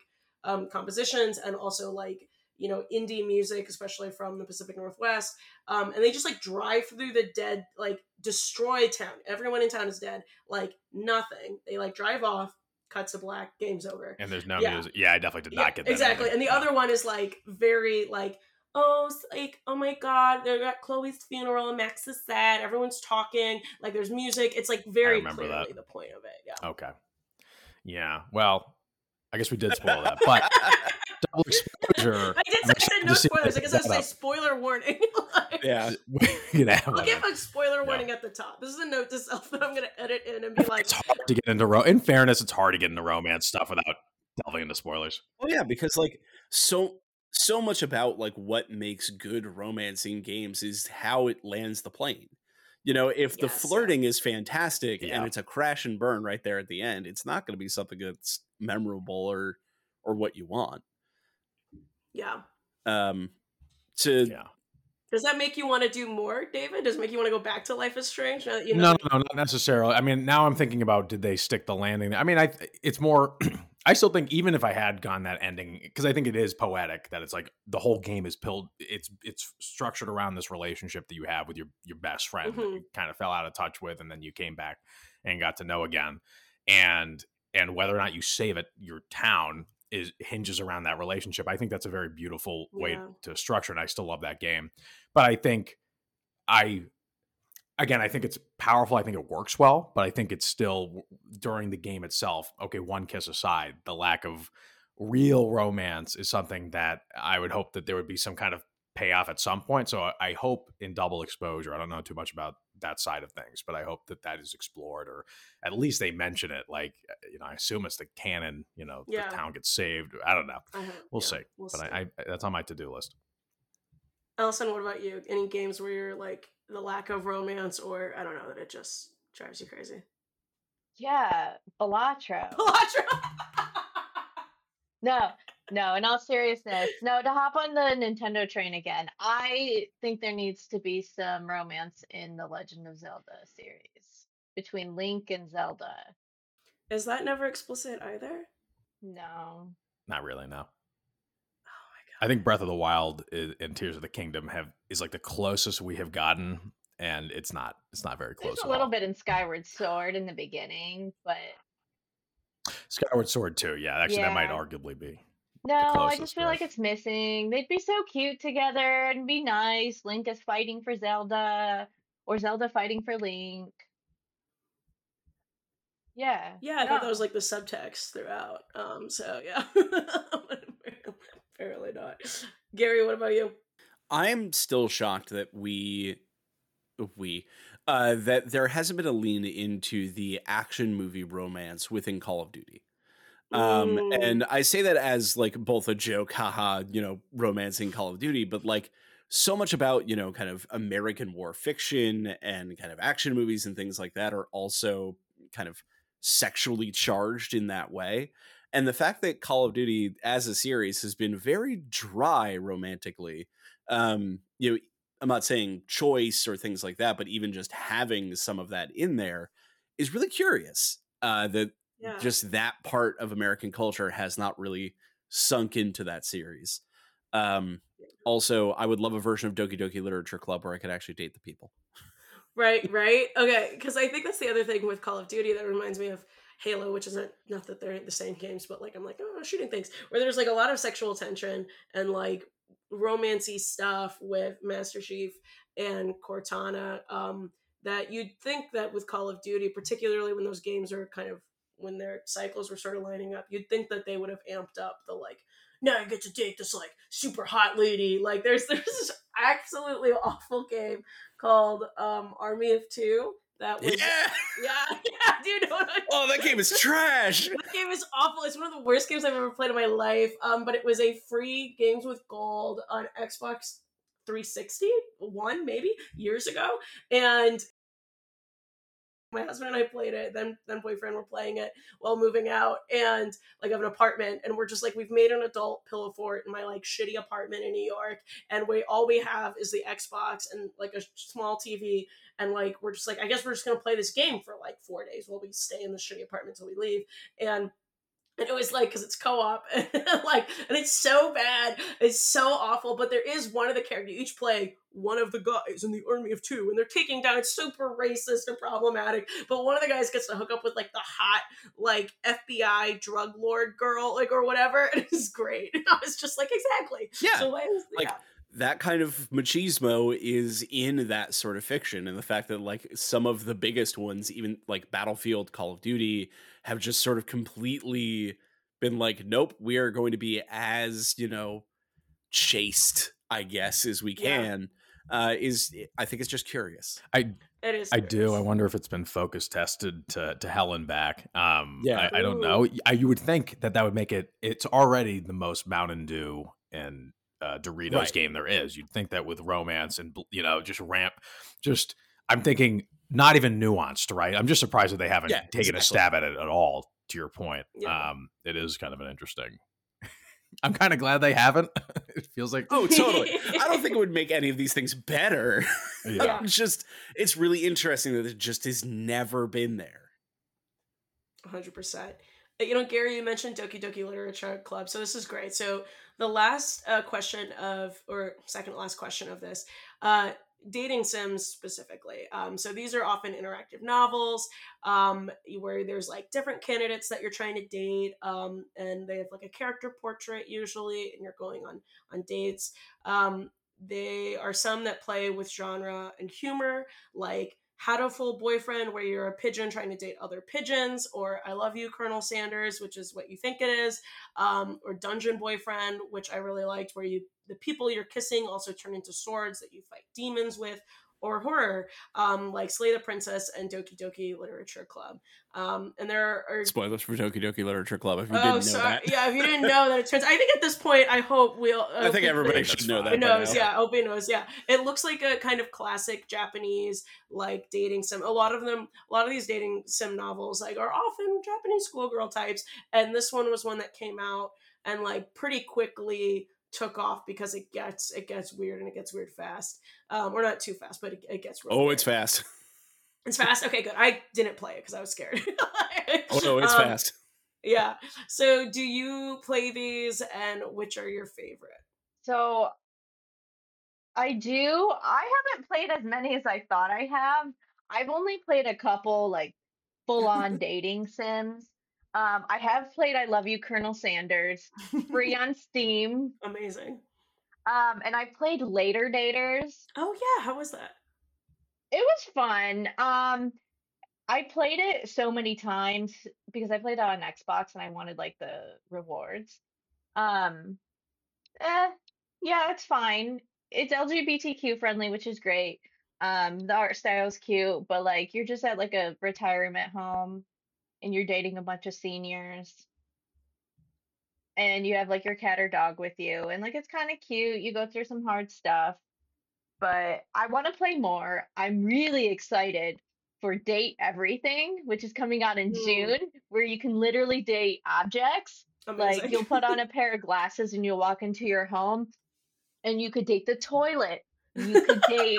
um, compositions and also like, you know, indie music, especially from the Pacific Northwest. Um, and they just like drive through the dead, like destroy town. Everyone in town is dead, like nothing. They like drive off, cut to black, game's over. And there's no Yeah. music. Yeah, I definitely did Yeah, not get that. exactly. ending. And the Yeah. other one is like very like, oh, it's like, oh my God, they're at Chloe's funeral and Max is sad. Everyone's talking. Like there's music. It's like very remember clearly that. the point of it. Yeah. Okay. Yeah. Well, I guess we did spoil that, but double exposure. I did I'm say I excited said no to see spoilers. I they guess I pick would that say up. spoiler warning. Like, Yeah. You know, I'll give whatever. a spoiler Yeah. warning at the top. This is a note to self that I'm going to edit in and be like, It's hard to get into ro- in fairness, it's hard to get into romance stuff without delving into spoilers. Oh yeah, because like so so much about like what makes good romancing games is how it lands the plane. You know, if the Yes, yeah. flirting is fantastic Yeah. and it's a crash and burn right there at the end, it's not going to be something that's memorable or or what you want. yeah. Um to Yeah. Does that make you want to do more, David? Does it make you want to go back to Life is Strange? Now that you know No, that- no, no, not necessarily. I mean, now I'm thinking about did they stick the landing? I mean, I it's more. I still think even if I had gone that ending, because I think it is poetic that it's like the whole game is pilled. It's it's structured around this relationship that you have with your your best friend that Mhm. you kind of fell out of touch with, and then you came back and got to know again, and and whether or not you save it, your town is hinges around that relationship. I think that's a very beautiful way Yeah. to structure it. I still love that game, but I think I. Again, I think it's powerful. I think it works well, but I think it's still during the game itself. Okay, one kiss aside, the lack of real romance is something that I would hope that there would be some kind of payoff at some point. So I, I hope in Double Exposure, I don't know too much about that side of things, but I hope that that is explored, or at least they mention it. Like, you know, I assume it's the canon. You know, Yeah. the town gets saved. I don't know. I hope- We'll yeah, see. we'll but see. I, I that's on my to do list. Allison, what about you? Any games where you're like the lack of romance, or I don't know, that it just drives you crazy? Yeah, Balatro. Elatro! No, no, in all seriousness, no, to hop on the Nintendo train again, I think there needs to be some romance in the Legend of Zelda series between Link and Zelda. Is that never explicit either? No. Not really, no. Oh I think Breath of the Wild is, and Tears of the Kingdom have is like the closest we have gotten, and it's not it's not very close. There's a at little all. bit in Skyward Sword in the beginning, but Skyward Sword too. Yeah, actually, that might Yeah. arguably be. no, I closest, just feel right? like it's missing. They'd be so cute together and be nice. Link is fighting for Zelda, or Zelda fighting for Link. Yeah. Yeah, I thought that no. was like the subtext throughout. Um, so yeah. Apparently not. Gary, what about you? I'm still shocked that we we uh that there hasn't been a lean into the action movie romance within Call of Duty. Um Mm. and I say that as like both a joke, haha, you know, romancing Call of Duty, but like so much about, you know, kind of American war fiction and kind of action movies and things like that are also kind of sexually charged in that way. And the fact that Call of Duty as a series has been very dry romantically, um, you know, I'm not saying choice or things like that, but even just having some of that in there is really curious. Uh, that Yeah. just that part of American culture has not really sunk into that series. Um, also, I would love a version of Doki Doki Literature Club where I could actually date the people. Right, right. Okay, because I think that's the other thing with Call of Duty that reminds me of Halo, which isn't, not that they're the same games, but like I'm like, oh, shooting things, where there's like a lot of sexual tension and like romancy stuff with Master Chief and Cortana. Um, that you'd think that with Call of Duty, particularly when those games are kind of when their cycles were sort of lining up, you'd think that they would have amped up the like, now you get to date this like super hot lady. Like there's there's this absolutely awful game called um, Army of Two. That was Yeah. yeah, yeah, dude. No, no, Oh, that game is trash. that game is awful. It's one of the worst games I've ever played in my life. Um, but it was a free Games with Gold on Xbox three sixty, one maybe years ago, and my husband and I played it. Then, then boyfriend were playing it while moving out, and like I have an apartment, and we're just like we've made an adult pillow fort in my like shitty apartment in New York, and we all we have is the Xbox and like a small T V, and like we're just like I guess we're just gonna play this game for like four days while we stay in the shitty apartment till we leave, and And it was like, because it's co-op, and like, and it's so bad, it's so awful. But there is one of the characters, you each play one of the guys in the army of two, and they're taking down. It's super racist and problematic. But one of the guys gets to hook up with like the hot, like F B I drug lord girl, like or whatever. And it's great. And I was just like, exactly. Yeah, so why is, like yeah. that kind of machismo is in that sort of fiction, and the fact that like some of the biggest ones, even like Battlefield, Call of Duty, have just sort of completely been like, nope, we are going to be as, you know, chaste, I guess, as we can. Yeah. Uh, is I think it's just curious. I it is. I curious. do. I wonder if it's been focus tested to to hell and back. Um, yeah, I, I don't know. I, you would think that that would make it. It's already the most Mountain Dew and uh, Doritos right. game there is. You'd think that with romance and, you know, just ramp, just I'm thinking not even nuanced, right? I'm just surprised that they haven't yeah, taken exactly. a stab at it at all. To your point, yeah. um, it is kind of an interesting. I'm kind of glad they haven't. It feels like oh, totally. I don't think it would make any of these things better. Yeah. It's just it's really interesting that it just has never been there. one hundred percent. You know, Gary, you mentioned Doki Doki Literature Club, so this is great. So the last uh, question of, or second to last question of this, uh, dating sims specifically. Um, so these are often interactive novels um, where there's like different candidates that you're trying to date, um, and they have like a character portrait usually, and you're going on on dates. Um, they are some that play with genre and humor, like Hatoful Boyfriend, where you're a pigeon trying to date other pigeons, or I Love You, Colonel Sanders, which is what you think it is, um, or Dungeon Boyfriend, which I really liked, where you the people you're kissing also turn into swords that you fight demons with, or horror, um, like Slay the Princess and Doki Doki Literature Club. Um, and there are spoilers for Doki Doki Literature Club if you oh, didn't know sorry. that. Yeah, if you didn't know that, it turns. I think at this point, I hope we'll. I, I think everybody should know that. Knows, yeah. Opie knows, yeah. It looks like a kind of classic Japanese like dating sim. A lot of them, a lot of these dating sim novels, like are often Japanese schoolgirl types, and this one was one that came out and like pretty quickly took off because it gets it gets weird and it gets weird fast. Um, or not too fast, but it, it gets. Really oh, weird. It's fast. It's fast. Okay, good. I didn't play it because I was scared. oh no, it's um, fast. Yeah. So, do you play these, and which are your favorite? So, I do. I haven't played as many as I thought I have. I've only played a couple like full-on dating sims. Um, I have played I Love You, Colonel Sanders, free on Steam. Amazing. Um, and I played Later Daters. Oh yeah, how was that? It was fun. Um, I played it so many times because I played it on Xbox and I wanted like the rewards. Um, eh, yeah, it's fine. It's L G B T Q friendly, which is great. Um, the art style's cute, but like you're just at like a retirement home and you're dating a bunch of seniors and you have like your cat or dog with you and like it's kind of cute. You go through some hard stuff, but I want to play more. I'm really excited for Date Everything, which is coming out in Mm. June, where you can literally date objects. Amazing. Like you'll put on a pair of glasses and you'll walk into your home and you could date the toilet. You could date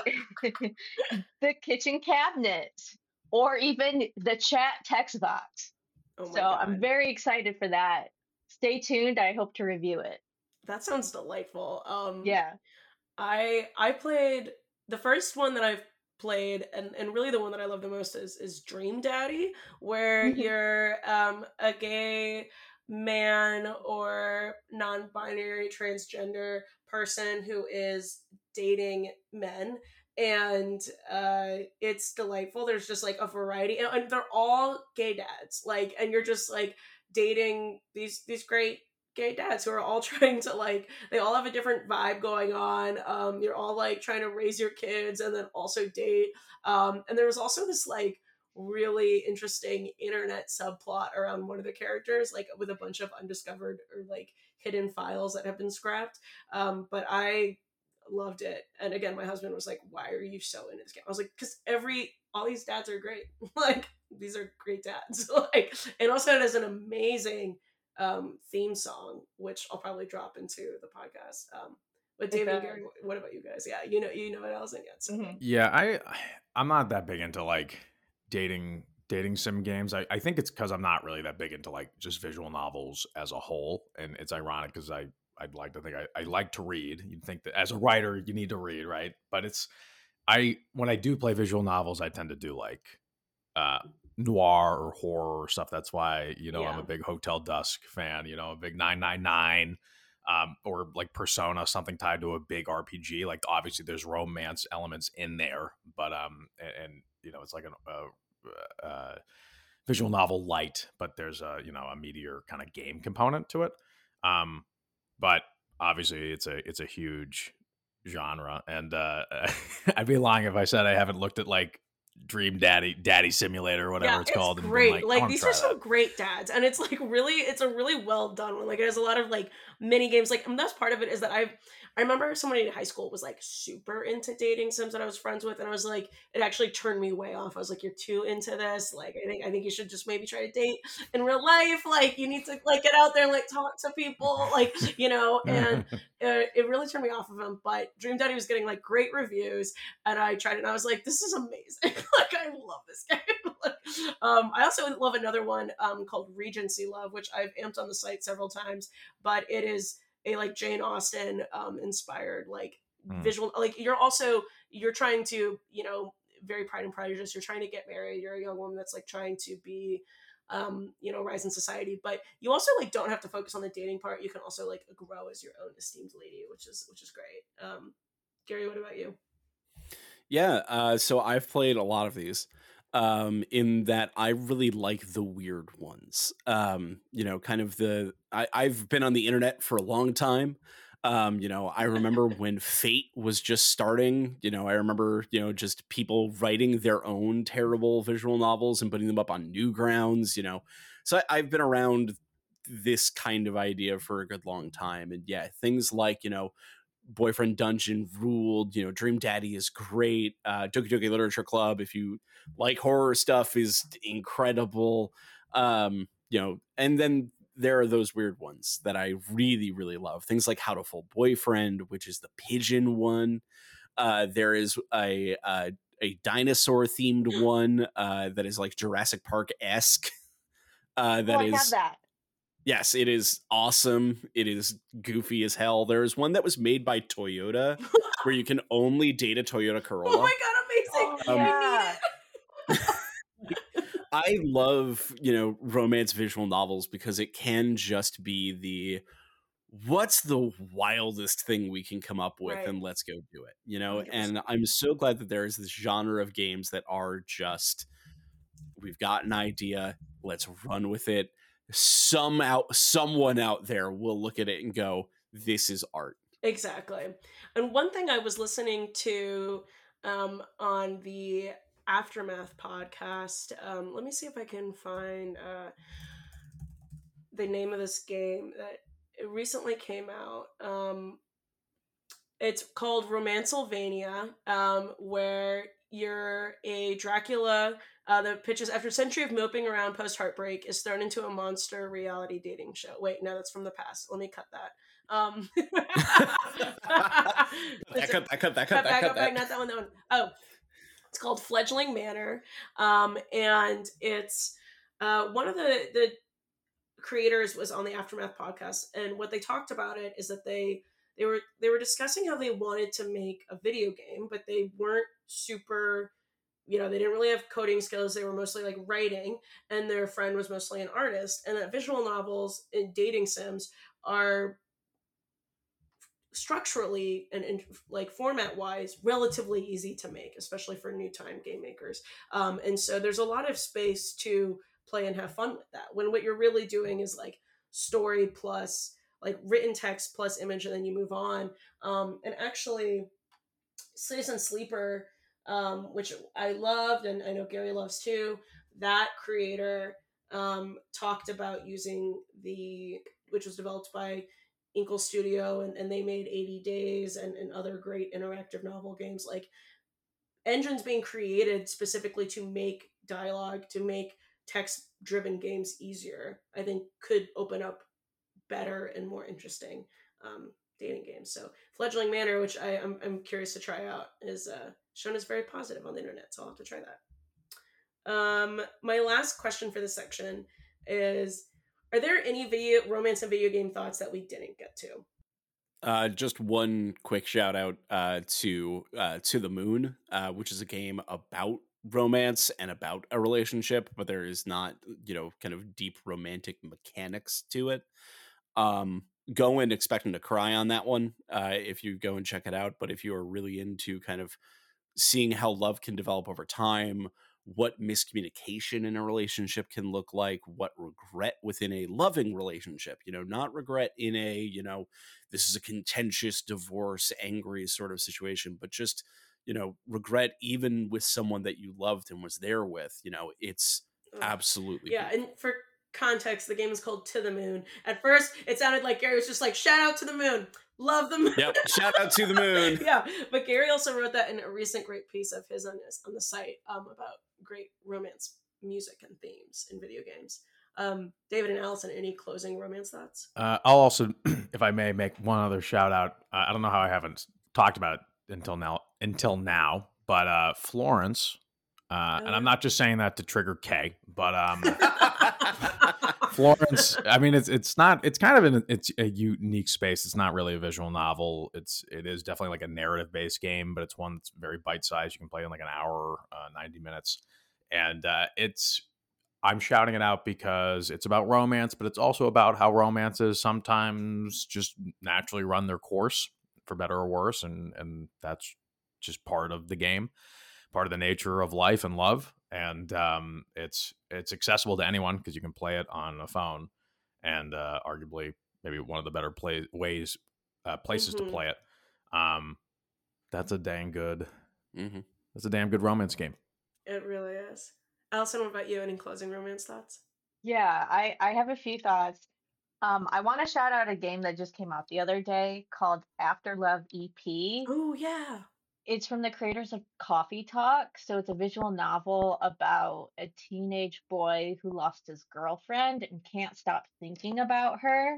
the kitchen cabinet or even the chat text box. Oh my so God. I'm very excited for that. Stay tuned. I hope to review it. That sounds delightful. Um, Yeah. I I played the first one that I've played, and, and really the one that I love the most is is Dream Daddy, where you're um, a gay man or non-binary transgender person who is dating men, and uh, it's delightful. There's just like a variety, and, and they're all gay dads, like, and you're just like dating these these great gay dads who are all trying to like they all have a different vibe going on. Um you're all like trying to raise your kids and then also date, um and there was also this like really interesting internet subplot around one of the characters, like with a bunch of undiscovered or like hidden files that have been scrapped. Um but I loved it, and again my husband was like, why are you so into this game? I was like, because every all these dads are great. Like these are great dads. Like, and also it has an amazing um theme song, which I'll probably drop into the podcast. Um but David and Gary, what about you guys? Yeah, you know you know what else in yet. So. Mm-hmm. Yeah, I I'm not that big into like dating dating sim games. I, I think it's because I'm not really that big into like just visual novels as a whole. And it's ironic because I, I'd like to think I, I like to read. You'd think that as a writer, you need to read, right? But it's, I, when I do play visual novels, I tend to do like uh, noir or horror or stuff. That's why, you know, Yeah. I'm a big Hotel Dusk fan, you know, a big nine nine nine. Um, or like Persona, something tied to a big R P G. Like obviously there's romance elements in there, but um, and, and you know it's like an, a, a visual novel light, but there's a you know a meteor kind of game component to it. Um, but obviously it's a it's a huge genre, and uh, I'd be lying if I said I haven't looked at like Dream Daddy Daddy Simulator or whatever Yeah, it's, it's called. great. And been Like, like, these try are some that. great dads, and it's like really, it's a really well done one. Like, it has a lot of like mini games. Like, and that's part of it is that I've, I remember somebody in high school was like super into dating sims that I was friends with, and I was like, it actually turned me way off. I was like, you're too into this. Like, I think, I think you should just maybe try to date in real life. Like, you need to like get out there and like talk to people. Like, you know, and it, it really turned me off of him. But Dream Daddy was getting like great reviews, and I tried it, and I was like, this is amazing. Like, I love this game. Like, um, I also love another one um, called Regency Love, which I've amped on the site several times, but it is a like Jane Austen um, inspired like Mm. visual. Like, you're also you're trying to, you know, very Pride and Prejudice. You're trying to get married. You're a young woman that's like trying to be, um, you know, rise in society. But you also like don't have to focus on the dating part. You can also like grow as your own esteemed lady, which is which is great. Um, Gary, what about you? Yeah, uh, so I've played a lot of these. Um, in that I really like the weird ones. Um, you know, kind of the I, I've been on the internet for a long time. Um, you know, I remember when Fate was just starting. You know, I remember you know just people writing their own terrible visual novels and putting them up on Newgrounds. You know, so I, I've been around this kind of idea for a good long time. And yeah, things like you know Boyfriend Dungeon ruled, you know, Dream Daddy is great. Uh, Doki Doki Literature Club, if you like horror stuff, is incredible. Um, you know, and then there are those weird ones that I really, really love. Things like How to Full Boyfriend, which is the pigeon one. Uh, there is a a, a dinosaur themed one uh, that is like Jurassic Park esque. Uh, that oh, I is have that. Yes, it is awesome. It is goofy as hell. There's one that was made by Toyota where you can only date a Toyota Corolla. Oh my god, amazing! Oh, Um, yeah. I love, you know, romance visual novels because it can just be the what's the wildest thing we can come up with Right. and let's go do it, you know? one hundred percent. And I'm so glad that there is this genre of games that are just we've got an idea, let's run with it. Some out someone out there will look at it and go, this is art. Exactly. And one thing I was listening to um, on the Aftermath podcast, um, let me see if I can find uh, the name of this game that it recently came out. Um, it's called Romancylvania, um, where you're a Dracula uh, that pitches after a century of moping around post heartbreak is thrown into a monster reality dating show. Wait, no, that's from the past. Let me cut that. Um, that cut, that cut, that cut, cut that back, cut, cut back, that. not that one, that one. Oh, it's called Fledgling Manor, um, and it's uh, one of the the creators was on the Aftermath podcast, and what they talked about it is that they they were they were discussing how they wanted to make a video game, but they weren't super, you know, they didn't really have coding skills. They were mostly like writing, and their friend was mostly an artist, and that visual novels and dating sims are structurally and, and like format wise relatively easy to make, especially for new time game makers, um, and so there's a lot of space to play and have fun with that when what you're really doing is like story plus like written text plus image, and then you move on. Um, and actually Citizen Sleeper, um, which I loved and I know Gary loves too, that creator um, talked about using the, which was developed by Inkle Studio, and, and they made eighty days and, and other great interactive novel games, like engines being created specifically to make dialogue, to make text driven games easier, I think could open up better and more interesting um, dating games. So Fledgling Manor, which I, I'm, I'm curious to try out, is uh, shown as very positive on the internet, so I'll have to try that. Um, my last question for this section is: are there any video romance and video game thoughts that we didn't get to? Uh, just one quick shout out uh, to uh, to the Moon, uh, which is a game about romance and about a relationship, but there is not, you know, kind of deep romantic mechanics to it. Um, go in expecting to cry on that one uh, if you go and check it out. But if you are really into kind of seeing how love can develop over time, what miscommunication in a relationship can look like, what regret within a loving relationship, you know, not regret in a, you know, this is a contentious divorce, angry sort of situation, but just, you know, regret even with someone that you loved and was there with, you know, it's Ugh. absolutely Yeah, beautiful. and for context, the game is called To the Moon. At first, it sounded like Gary was just like, shout out to the moon. Love the moon. Yep, shout out to the moon. Yeah, but Gary also wrote that in a recent great piece of his on his on the site um, about great romance music and themes in video games. Um, David and Allison, any closing romance thoughts? Uh, I'll also, if I may, make one other shout out. Uh, I don't know how I haven't talked about it until now, until now, but uh, Florence, uh, Oh, and I'm yeah. not just saying that to trigger K, but um, Florence. I mean, it's it's not. It's kind of an it's a unique space. It's not really a visual novel. It's it is definitely like a narrative based game, but it's one that's very bite sized. You can play in like an hour, uh, ninety minutes, and uh, it's. I'm shouting it out because it's about romance, but it's also about how romances sometimes just naturally run their course, for better or worse, and and that's just part of the game, part of the nature of life and love. And um, it's it's accessible to anyone because you can play it on a phone, and uh, arguably maybe one of the better play ways uh, places to Mhm. play it. Um, that's a dang good. Mm-hmm. That's a damn good romance game. It really is. Allison, what about you? Any closing romance thoughts? Yeah, I I have a few thoughts. Um, I want to shout out a game that just came out the other day called After Love E P. Oh, yeah. It's from the creators of Coffee Talk, so it's a visual novel about a teenage boy who lost his girlfriend and can't stop thinking about her.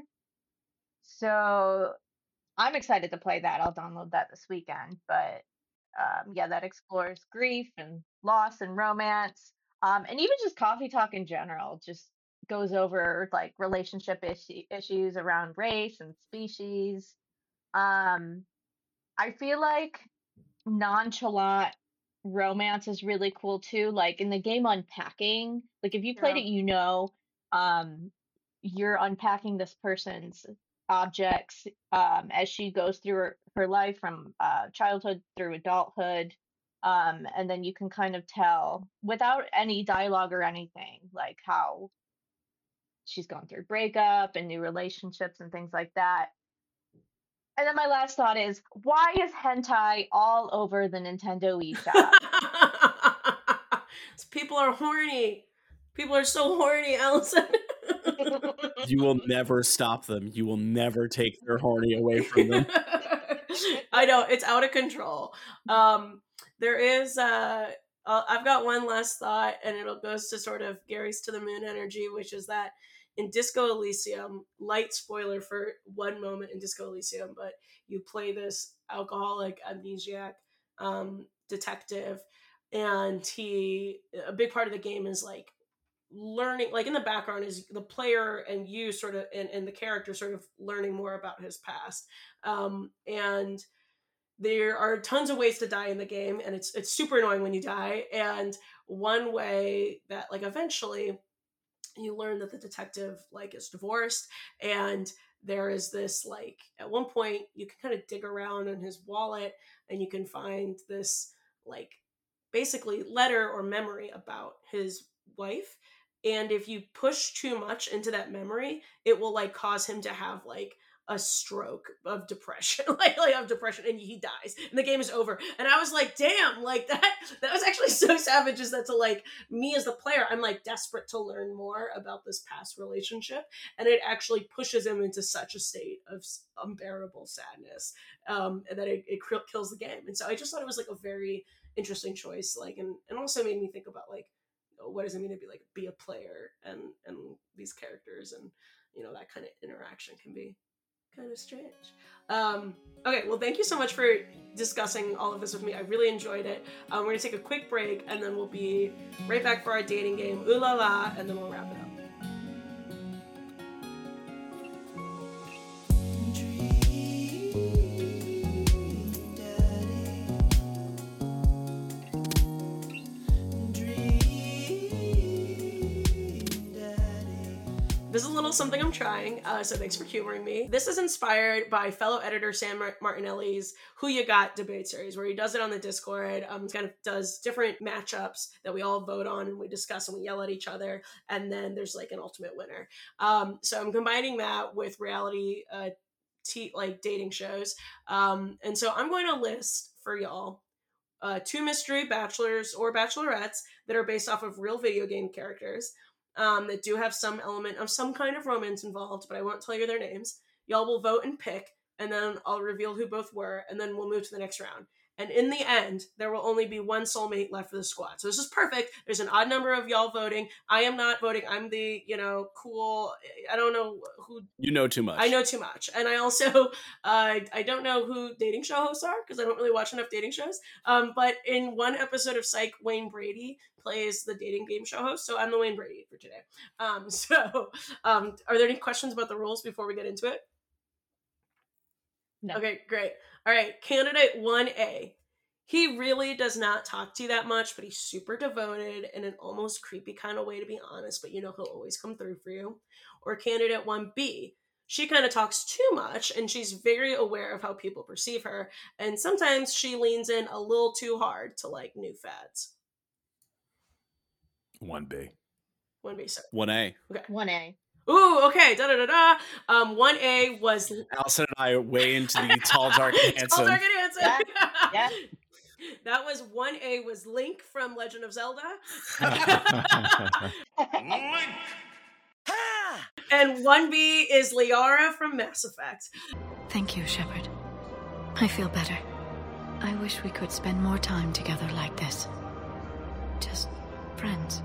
So I'm excited to play that. I'll download that this weekend. But um, yeah, that explores grief and loss and romance, um, and even just coffee talk in general. Just goes over like relationship issue, issues around race and species. Um, I feel like nonchalant romance is really cool too. Like in the game Unpacking, like if you played Yeah. it, you know, um, you're unpacking this person's objects um, as she goes through her, her life from uh, childhood through adulthood. Um, and then you can kind of tell without any dialogue or anything, like how she's gone through breakup and new relationships and things like that. And then my last thought is, why is hentai all over the Nintendo eShop? People are horny. People are so horny, Allison. You will never stop them. You will never take their horny away from them. I know, it's out of control. Um, there is, uh, uh, I've got one last thought, and it goes to sort of Gary's To the Moon energy, which is that in Disco Elysium, light spoiler for one moment in Disco Elysium, but you play this alcoholic amnesiac um, detective, and he, a big part of the game is like learning, like in the background is the player and you sort of, and, and the character sort of learning more about his past. Um, and there are tons of ways to die in the game, and it's it's super annoying when you die. And one way that like eventually you learn that the detective like is divorced, and there is this like at one point you can kind of dig around in his wallet and you can find this like basically letter or memory about his wife, and if you push too much into that memory it will like cause him to have like a stroke of depression like like of depression, and he dies and the game is over. And I was like, damn, like that that was actually so savage. Is that to like me as the player, I'm like desperate to learn more about this past relationship, and it actually pushes him into such a state of unbearable sadness um and that it, it kills the game. And so I just thought it was like a very interesting choice, like, and, and also made me think about like, you know, what does it mean to be like be a player and and these characters, and you know that kind of interaction can be kind of strange. Um, okay, well, thank you so much for discussing all of this with me. I really enjoyed it. Um, we're gonna take a quick break, and then we'll be right back for our dating game, Ooh La La, and then we'll wrap it up. This is a little something I'm trying, uh, so thanks for humoring me. This is inspired by fellow editor Sam Martinelli's Who You Got debate series, where he does it on the Discord. Um, kind of does different matchups that we all vote on, and we discuss and we yell at each other, and then there's like an ultimate winner. Um, so I'm combining that with reality uh, t- like dating shows, um, and so I'm going to list for y'all uh, two mystery bachelors or bachelorettes that are based off of real video game characters. Um, that do have some element of some kind of romance involved, but I won't tell you their names. Y'all will vote and pick, and then I'll reveal who both were, and then we'll move to the next round. And in the end, there will only be one soulmate left for the squad. So this is perfect. There's an odd number of y'all voting. I am not voting. I'm the, you know, cool, I don't know who. You know too much. I know too much. And I also, uh, I don't know who dating show hosts are, because I don't really watch enough dating shows. Um, but in one episode of Psych, Wayne Brady plays the dating game show host. So I'm the Wayne Brady for today. Um, so um, are there any questions about the rules before we get into it? No. Okay, great. All right, candidate one A. He really does not talk to you that much, but he's super devoted in an almost creepy kind of way, to be honest, but you know he'll always come through for you. Or candidate one B. She kind of talks too much, and she's very aware of how people perceive her, and sometimes she leans in a little too hard to, like, new fads. one B. one B, sorry. one A. Okay. one A. Ooh, okay, da-da-da-da. Um, one A was... Allison and I are way into the tall, dark, and handsome. Tall, dark, and handsome. Yeah, yeah. That was one A was Link from Legend of Zelda. Link! And one B is Liara from Mass Effect. Thank you, Shepard. I feel better. I wish we could spend more time together like this. Just friends.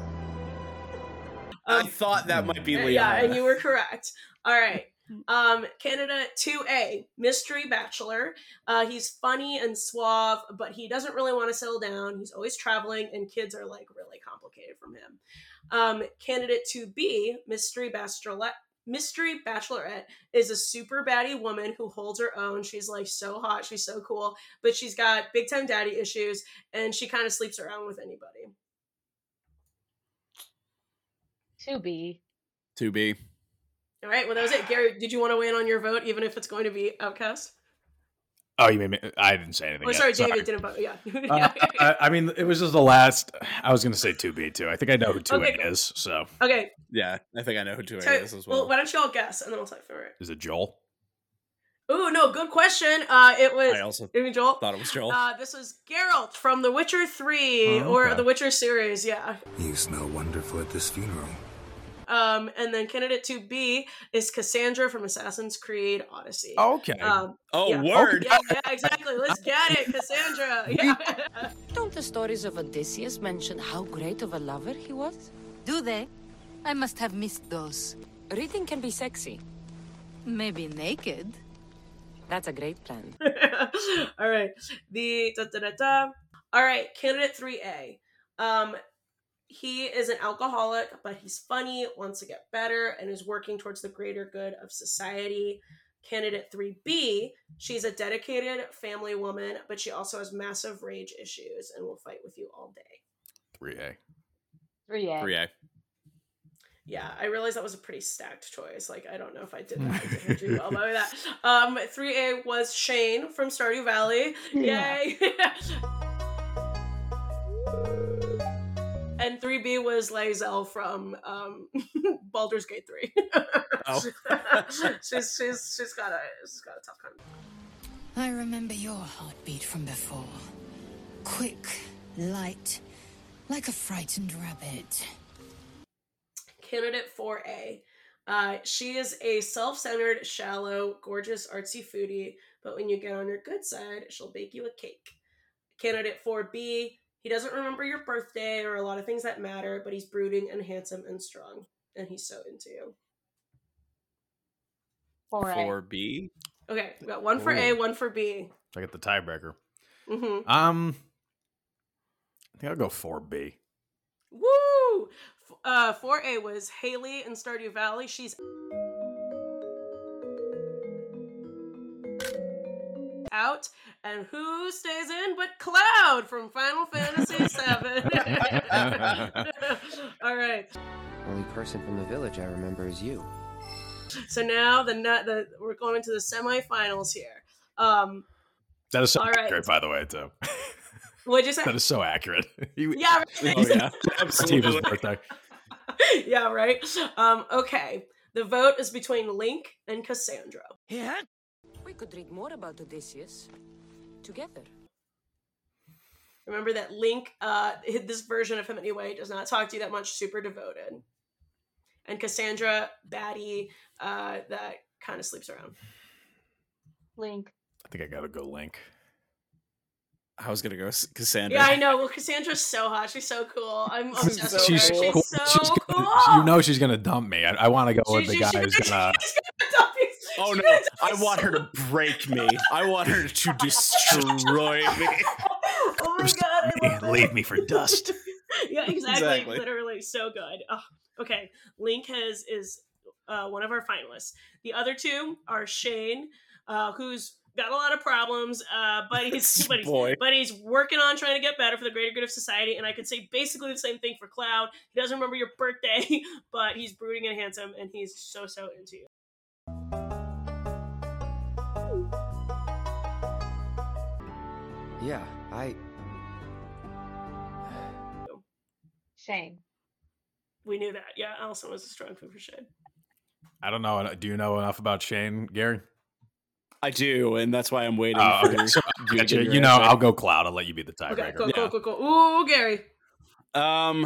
I thought that might be Liara. Yeah, and you were correct. All right. Um, candidate two A, Mystery Bachelor. Uh, he's funny and suave, but he doesn't really want to settle down. He's always traveling, and kids are, like, really complicated from him. Um, candidate two B, Mystery Bachelorette. Mystery Bachelorette is a super baddie woman who holds her own. She's, like, so hot. She's so cool, but she's got big time daddy issues, and she kind of sleeps around with anybody. two B. two B. All right, well, that was it. Gary, did you want to weigh in on your vote, even if it's going to be Outcast? Oh, you made me. I didn't say anything. Oh, yet. sorry, David didn't vote. Yeah. Uh, I, I mean, it was just the last. I was going to say two B too. I think I know who two A Okay. is. So Okay. Yeah, I think I know who two A So, is as well. well, why don't you all guess, and then I'll tell you for it. is it Joel? Ooh, no, good question. Uh, it was. I also I mean, Joel. thought it was Joel. Uh, this was Geralt from The Witcher three, Oh, or okay. The Witcher series, yeah. You smell wonderful at this funeral. Um, and then candidate two B is Cassandra from Assassin's Creed Odyssey. Okay. Um, oh, yeah. word! Yeah, yeah, exactly. Let's get it, Cassandra. Yeah. Don't the stories of Odysseus mention how great of a lover he was? Do they? I must have missed those. Reading can be sexy. Maybe naked. That's a great plan. All right. The da, da, da, da. All right, candidate three A. Um, he is an alcoholic, but he's funny, wants to get better, and is working towards the greater good of society. Candidate three B, she's a dedicated family woman, but she also has massive rage issues and will fight with you all day. three A. three A. three A. Yeah, I realized that was a pretty stacked choice. Like, I don't know if I did that. I didn't do well by that. Um, three A was Shane from Stardew Valley. Yeah. Yay! And three B was Lae'zel from um, Baldur's Gate three. Oh. she's she's she's got a she's got a tough time. I remember your heartbeat from before. Quick, light, like a frightened rabbit. Candidate four A. Uh, she is a self-centered, shallow, gorgeous, artsy foodie, but when you get on her good side, she'll bake you a cake. Candidate four B. He doesn't remember your birthday or a lot of things that matter, but he's brooding and handsome and strong, and he's so into you. Four A. four B. Okay, we got one for A, Ooh. one for B. I get the tiebreaker. Mm-hmm. Um, I think I'll go four B. Woo! F- Uh, four A was Haley in Stardew Valley. She's out, and who stays in but Cloud from Final Fantasy seven. All right. Only person from the village I remember is you. So now the nut the we're going into the semifinals here. Um, That is so All right. accurate, by the way, too. what'd you say? That is so accurate. He- Yeah, right. Oh yeah, Tifa's absolutely. birthday. Yeah, right. Um, okay. The vote is between Link and Cassandra. Yeah? We could read more about Odysseus together. Remember that Link, uh, this version of him anyway, does not talk to you that much, super devoted. And Cassandra, baddie, uh, that kind of sleeps around. Link. I think I gotta go Link. I was gonna go S- Cassandra. Yeah, I know. Well, Cassandra's so hot. She's so cool. I'm obsessed so with She's her. cool. She's so She's cool. gonna- you know she's gonna dump me. I, I want to go She- with the she- guy she- who's she's gonna. dump you. Oh She's no, gonna dump I you want so her to break me. I want her to destroy me. Oh my god, I love Leave it. me for dust. Yeah, exactly. Exactly. Literally, so good. Oh, okay, Link has is uh, one of our finalists. The other two are Shane, uh, who's got a lot of problems, uh, but he's but he's, Boy. but he's working on trying to get better for the greater good of society. And I could say basically the same thing for Cloud. He doesn't remember your birthday, but he's brooding and handsome, and he's so so into you. Yeah, I. Shane. We knew that. Yeah, Allison was a strong food for Shane. I don't know. Do you know enough about Shane, Gary? I do, and that's why I'm waiting Oh, for okay. So, you to you, get your you know, answer. I'll go Cloud. I'll let you be the Okay, tiebreaker. cool, Yeah. cool, cool, cool. Ooh, Gary. Um,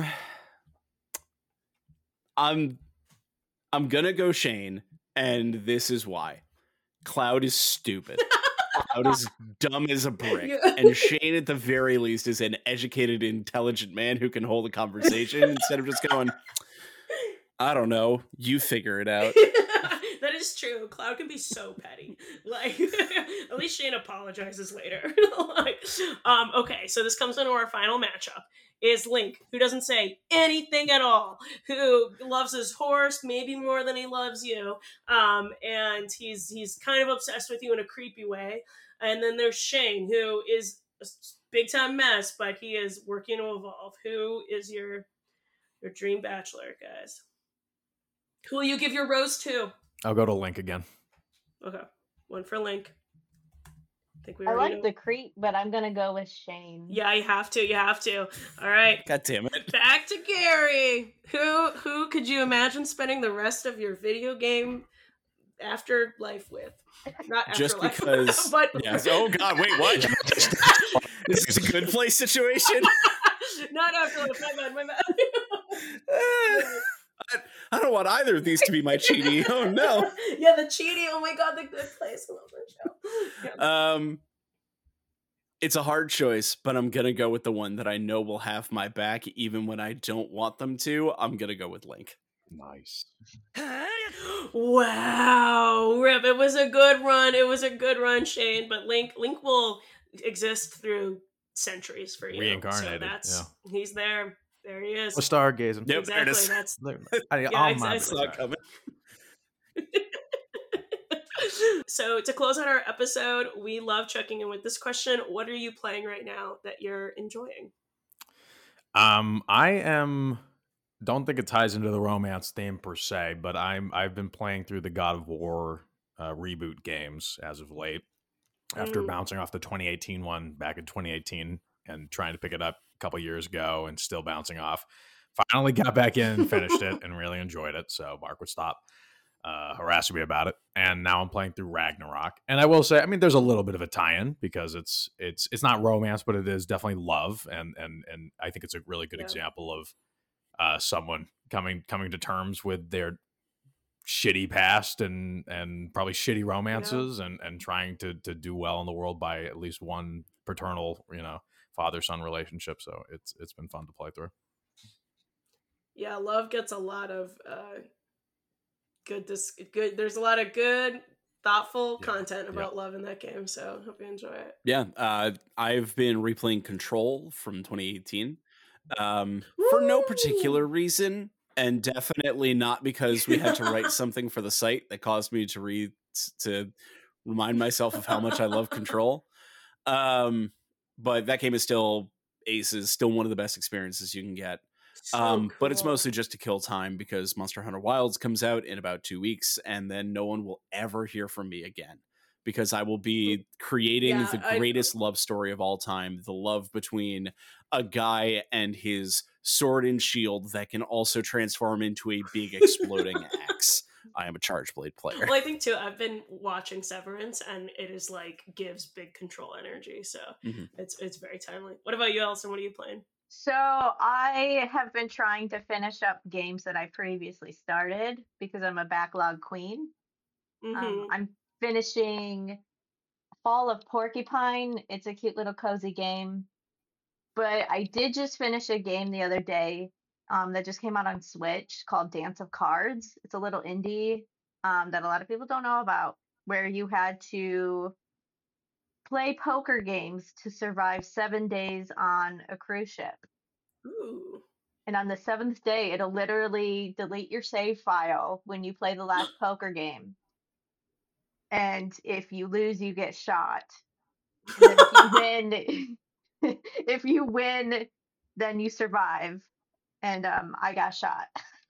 I'm I'm gonna go Shane, and this is why. Cloud is stupid. Cloud is dumb as a brick, Yeah. and Shane, at the very least, is an educated, intelligent man who can hold a conversation instead of just going, "I don't know, you figure it out." That is true. Cloud can be so petty. Like, at least Shane apologizes later. Like, um, okay, so this comes into our final matchup. Is Link, who doesn't say anything at all, who loves his horse maybe more than he loves you, um, and he's he's kind of obsessed with you in a creepy way. And then there's Shane, who is a big time mess, but he is working to evolve. Who is your your dream bachelor, guys? Who will you give your rose to? I'll go to Link again. Okay, one for Link. I think we I already like know. the creep, but I'm gonna go with Shane. Yeah, you have to. You have to. All right. God damn it! Back to Gary. Who who could you imagine spending the rest of your video game afterlife with? Not Just afterlife, because. but Yes. Oh God! Wait, what? Is this a good place situation? not afterlife. My bad. My bad. I, I don't want either of these to be my cheaty. Oh no. Yeah, the cheating. Oh my god, the good place. I love that show. Yeah. Um, it's a hard choice, but I'm gonna go with the one that I know will have my back, even when I don't want them to. I'm gonna go with Link. Nice. Wow, Rip! It was a good run. It was a good run, Shane. But Link, Link will exist through centuries for you. Reincarnated, So that's he's there. There he is. A stargazing. Yep, there it exactly. is. That's I, Yeah, I'll exactly. mind Saw it that. coming. So to close out our episode, we love checking in with this question. What are you playing right now that you're enjoying? Um, I am. Don't think it ties into the romance theme per se, but I'm. I've been playing through the God of War uh, reboot games as of late. After Mm. bouncing off the twenty eighteen one back in twenty eighteen and trying to pick it up a couple years ago and still bouncing off, finally got back in, finished it, and really enjoyed it. So Mark would stop uh, harassing me about it, and now I'm playing through Ragnarok. And I will say, I mean, there's a little bit of a tie-in because it's it's it's not romance, but it is definitely love, and and and I think it's a really good Yeah. example of uh, someone coming coming to terms with their shitty past and and probably shitty romances and and trying to to do well in the world by at least one paternal, you know, father son relationship. So it's it's been fun to play through. Yeah, love gets a lot of uh, good. Dis- good. There's a lot of good thoughtful Yeah. content about Yeah. love in that game. So hope you enjoy it. Yeah, uh, I've been replaying Control from twenty eighteen um, for no particular Woo! reason, and definitely not because we had to write something for the site that caused me to read to remind myself of how much I love Control. Um, but that game is still aces, still one of the best experiences you can get. So Um, but it's cool. mostly just to kill time because Monster Hunter Wilds comes out in about two weeks, and then no one will ever hear from me again because I will be creating Yeah, the I- greatest love story of all time, the love between a guy and his sword and shield that can also transform into a big exploding axe. I am a Charge Blade player. Well, I think too, I've been watching Severance, and it is like gives big control energy, so Mhm. it's it's very timely. What about you, Allison? What are you playing? So I have been trying to finish up games that I previously started because I'm a backlog queen. Mm-hmm. Um, I'm finishing Fall of Porcupine. It's a cute little cozy game. But I did just finish a game the other day um, that just came out on Switch called Dance of Cards. It's a little indie um, that a lot of people don't know about, where you had to play poker games to survive seven days on a cruise ship. Ooh. And on the seventh day, it'll literally delete your save file when you play the last poker game. And if you lose, you get shot. And then if you win, if you win, then you survive. And um, I got shot.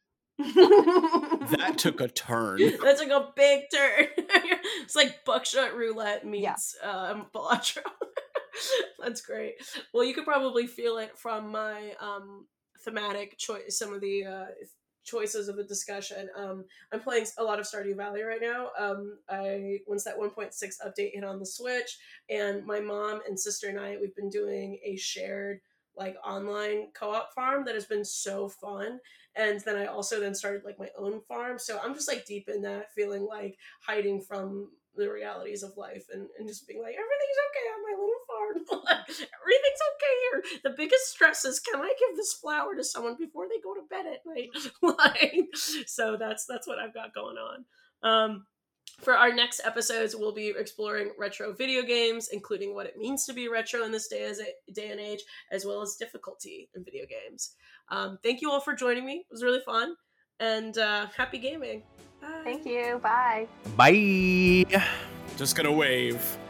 That took a turn. That took a big turn. It's like Buckshot Roulette meets yeah. um, Balatro. That's great. Well, you could probably feel it from my um, thematic choice, some of the uh, choices of the discussion. Um, I'm playing a lot of Stardew Valley right now. Um, I once that one point six update hit on the Switch, and my mom and sister and I, we've been doing a shared like online co-op farm that has been so fun. And then I also then started like my own farm. So I'm just like deep in that, feeling like hiding from the realities of life and, and just being like, everything's okay on my little farm. Like, everything's okay here. The biggest stress is, can I give this flower to someone before they go to bed at night? Like, so that's that's what I've got going on. Um, For our next episodes, we'll be exploring retro video games, including what it means to be retro in this day, as a, day and age, as well as difficulty in video games. Um, thank you all for joining me. It was really fun. And uh, happy gaming. Bye. Thank you. Bye. Bye. Just gonna wave.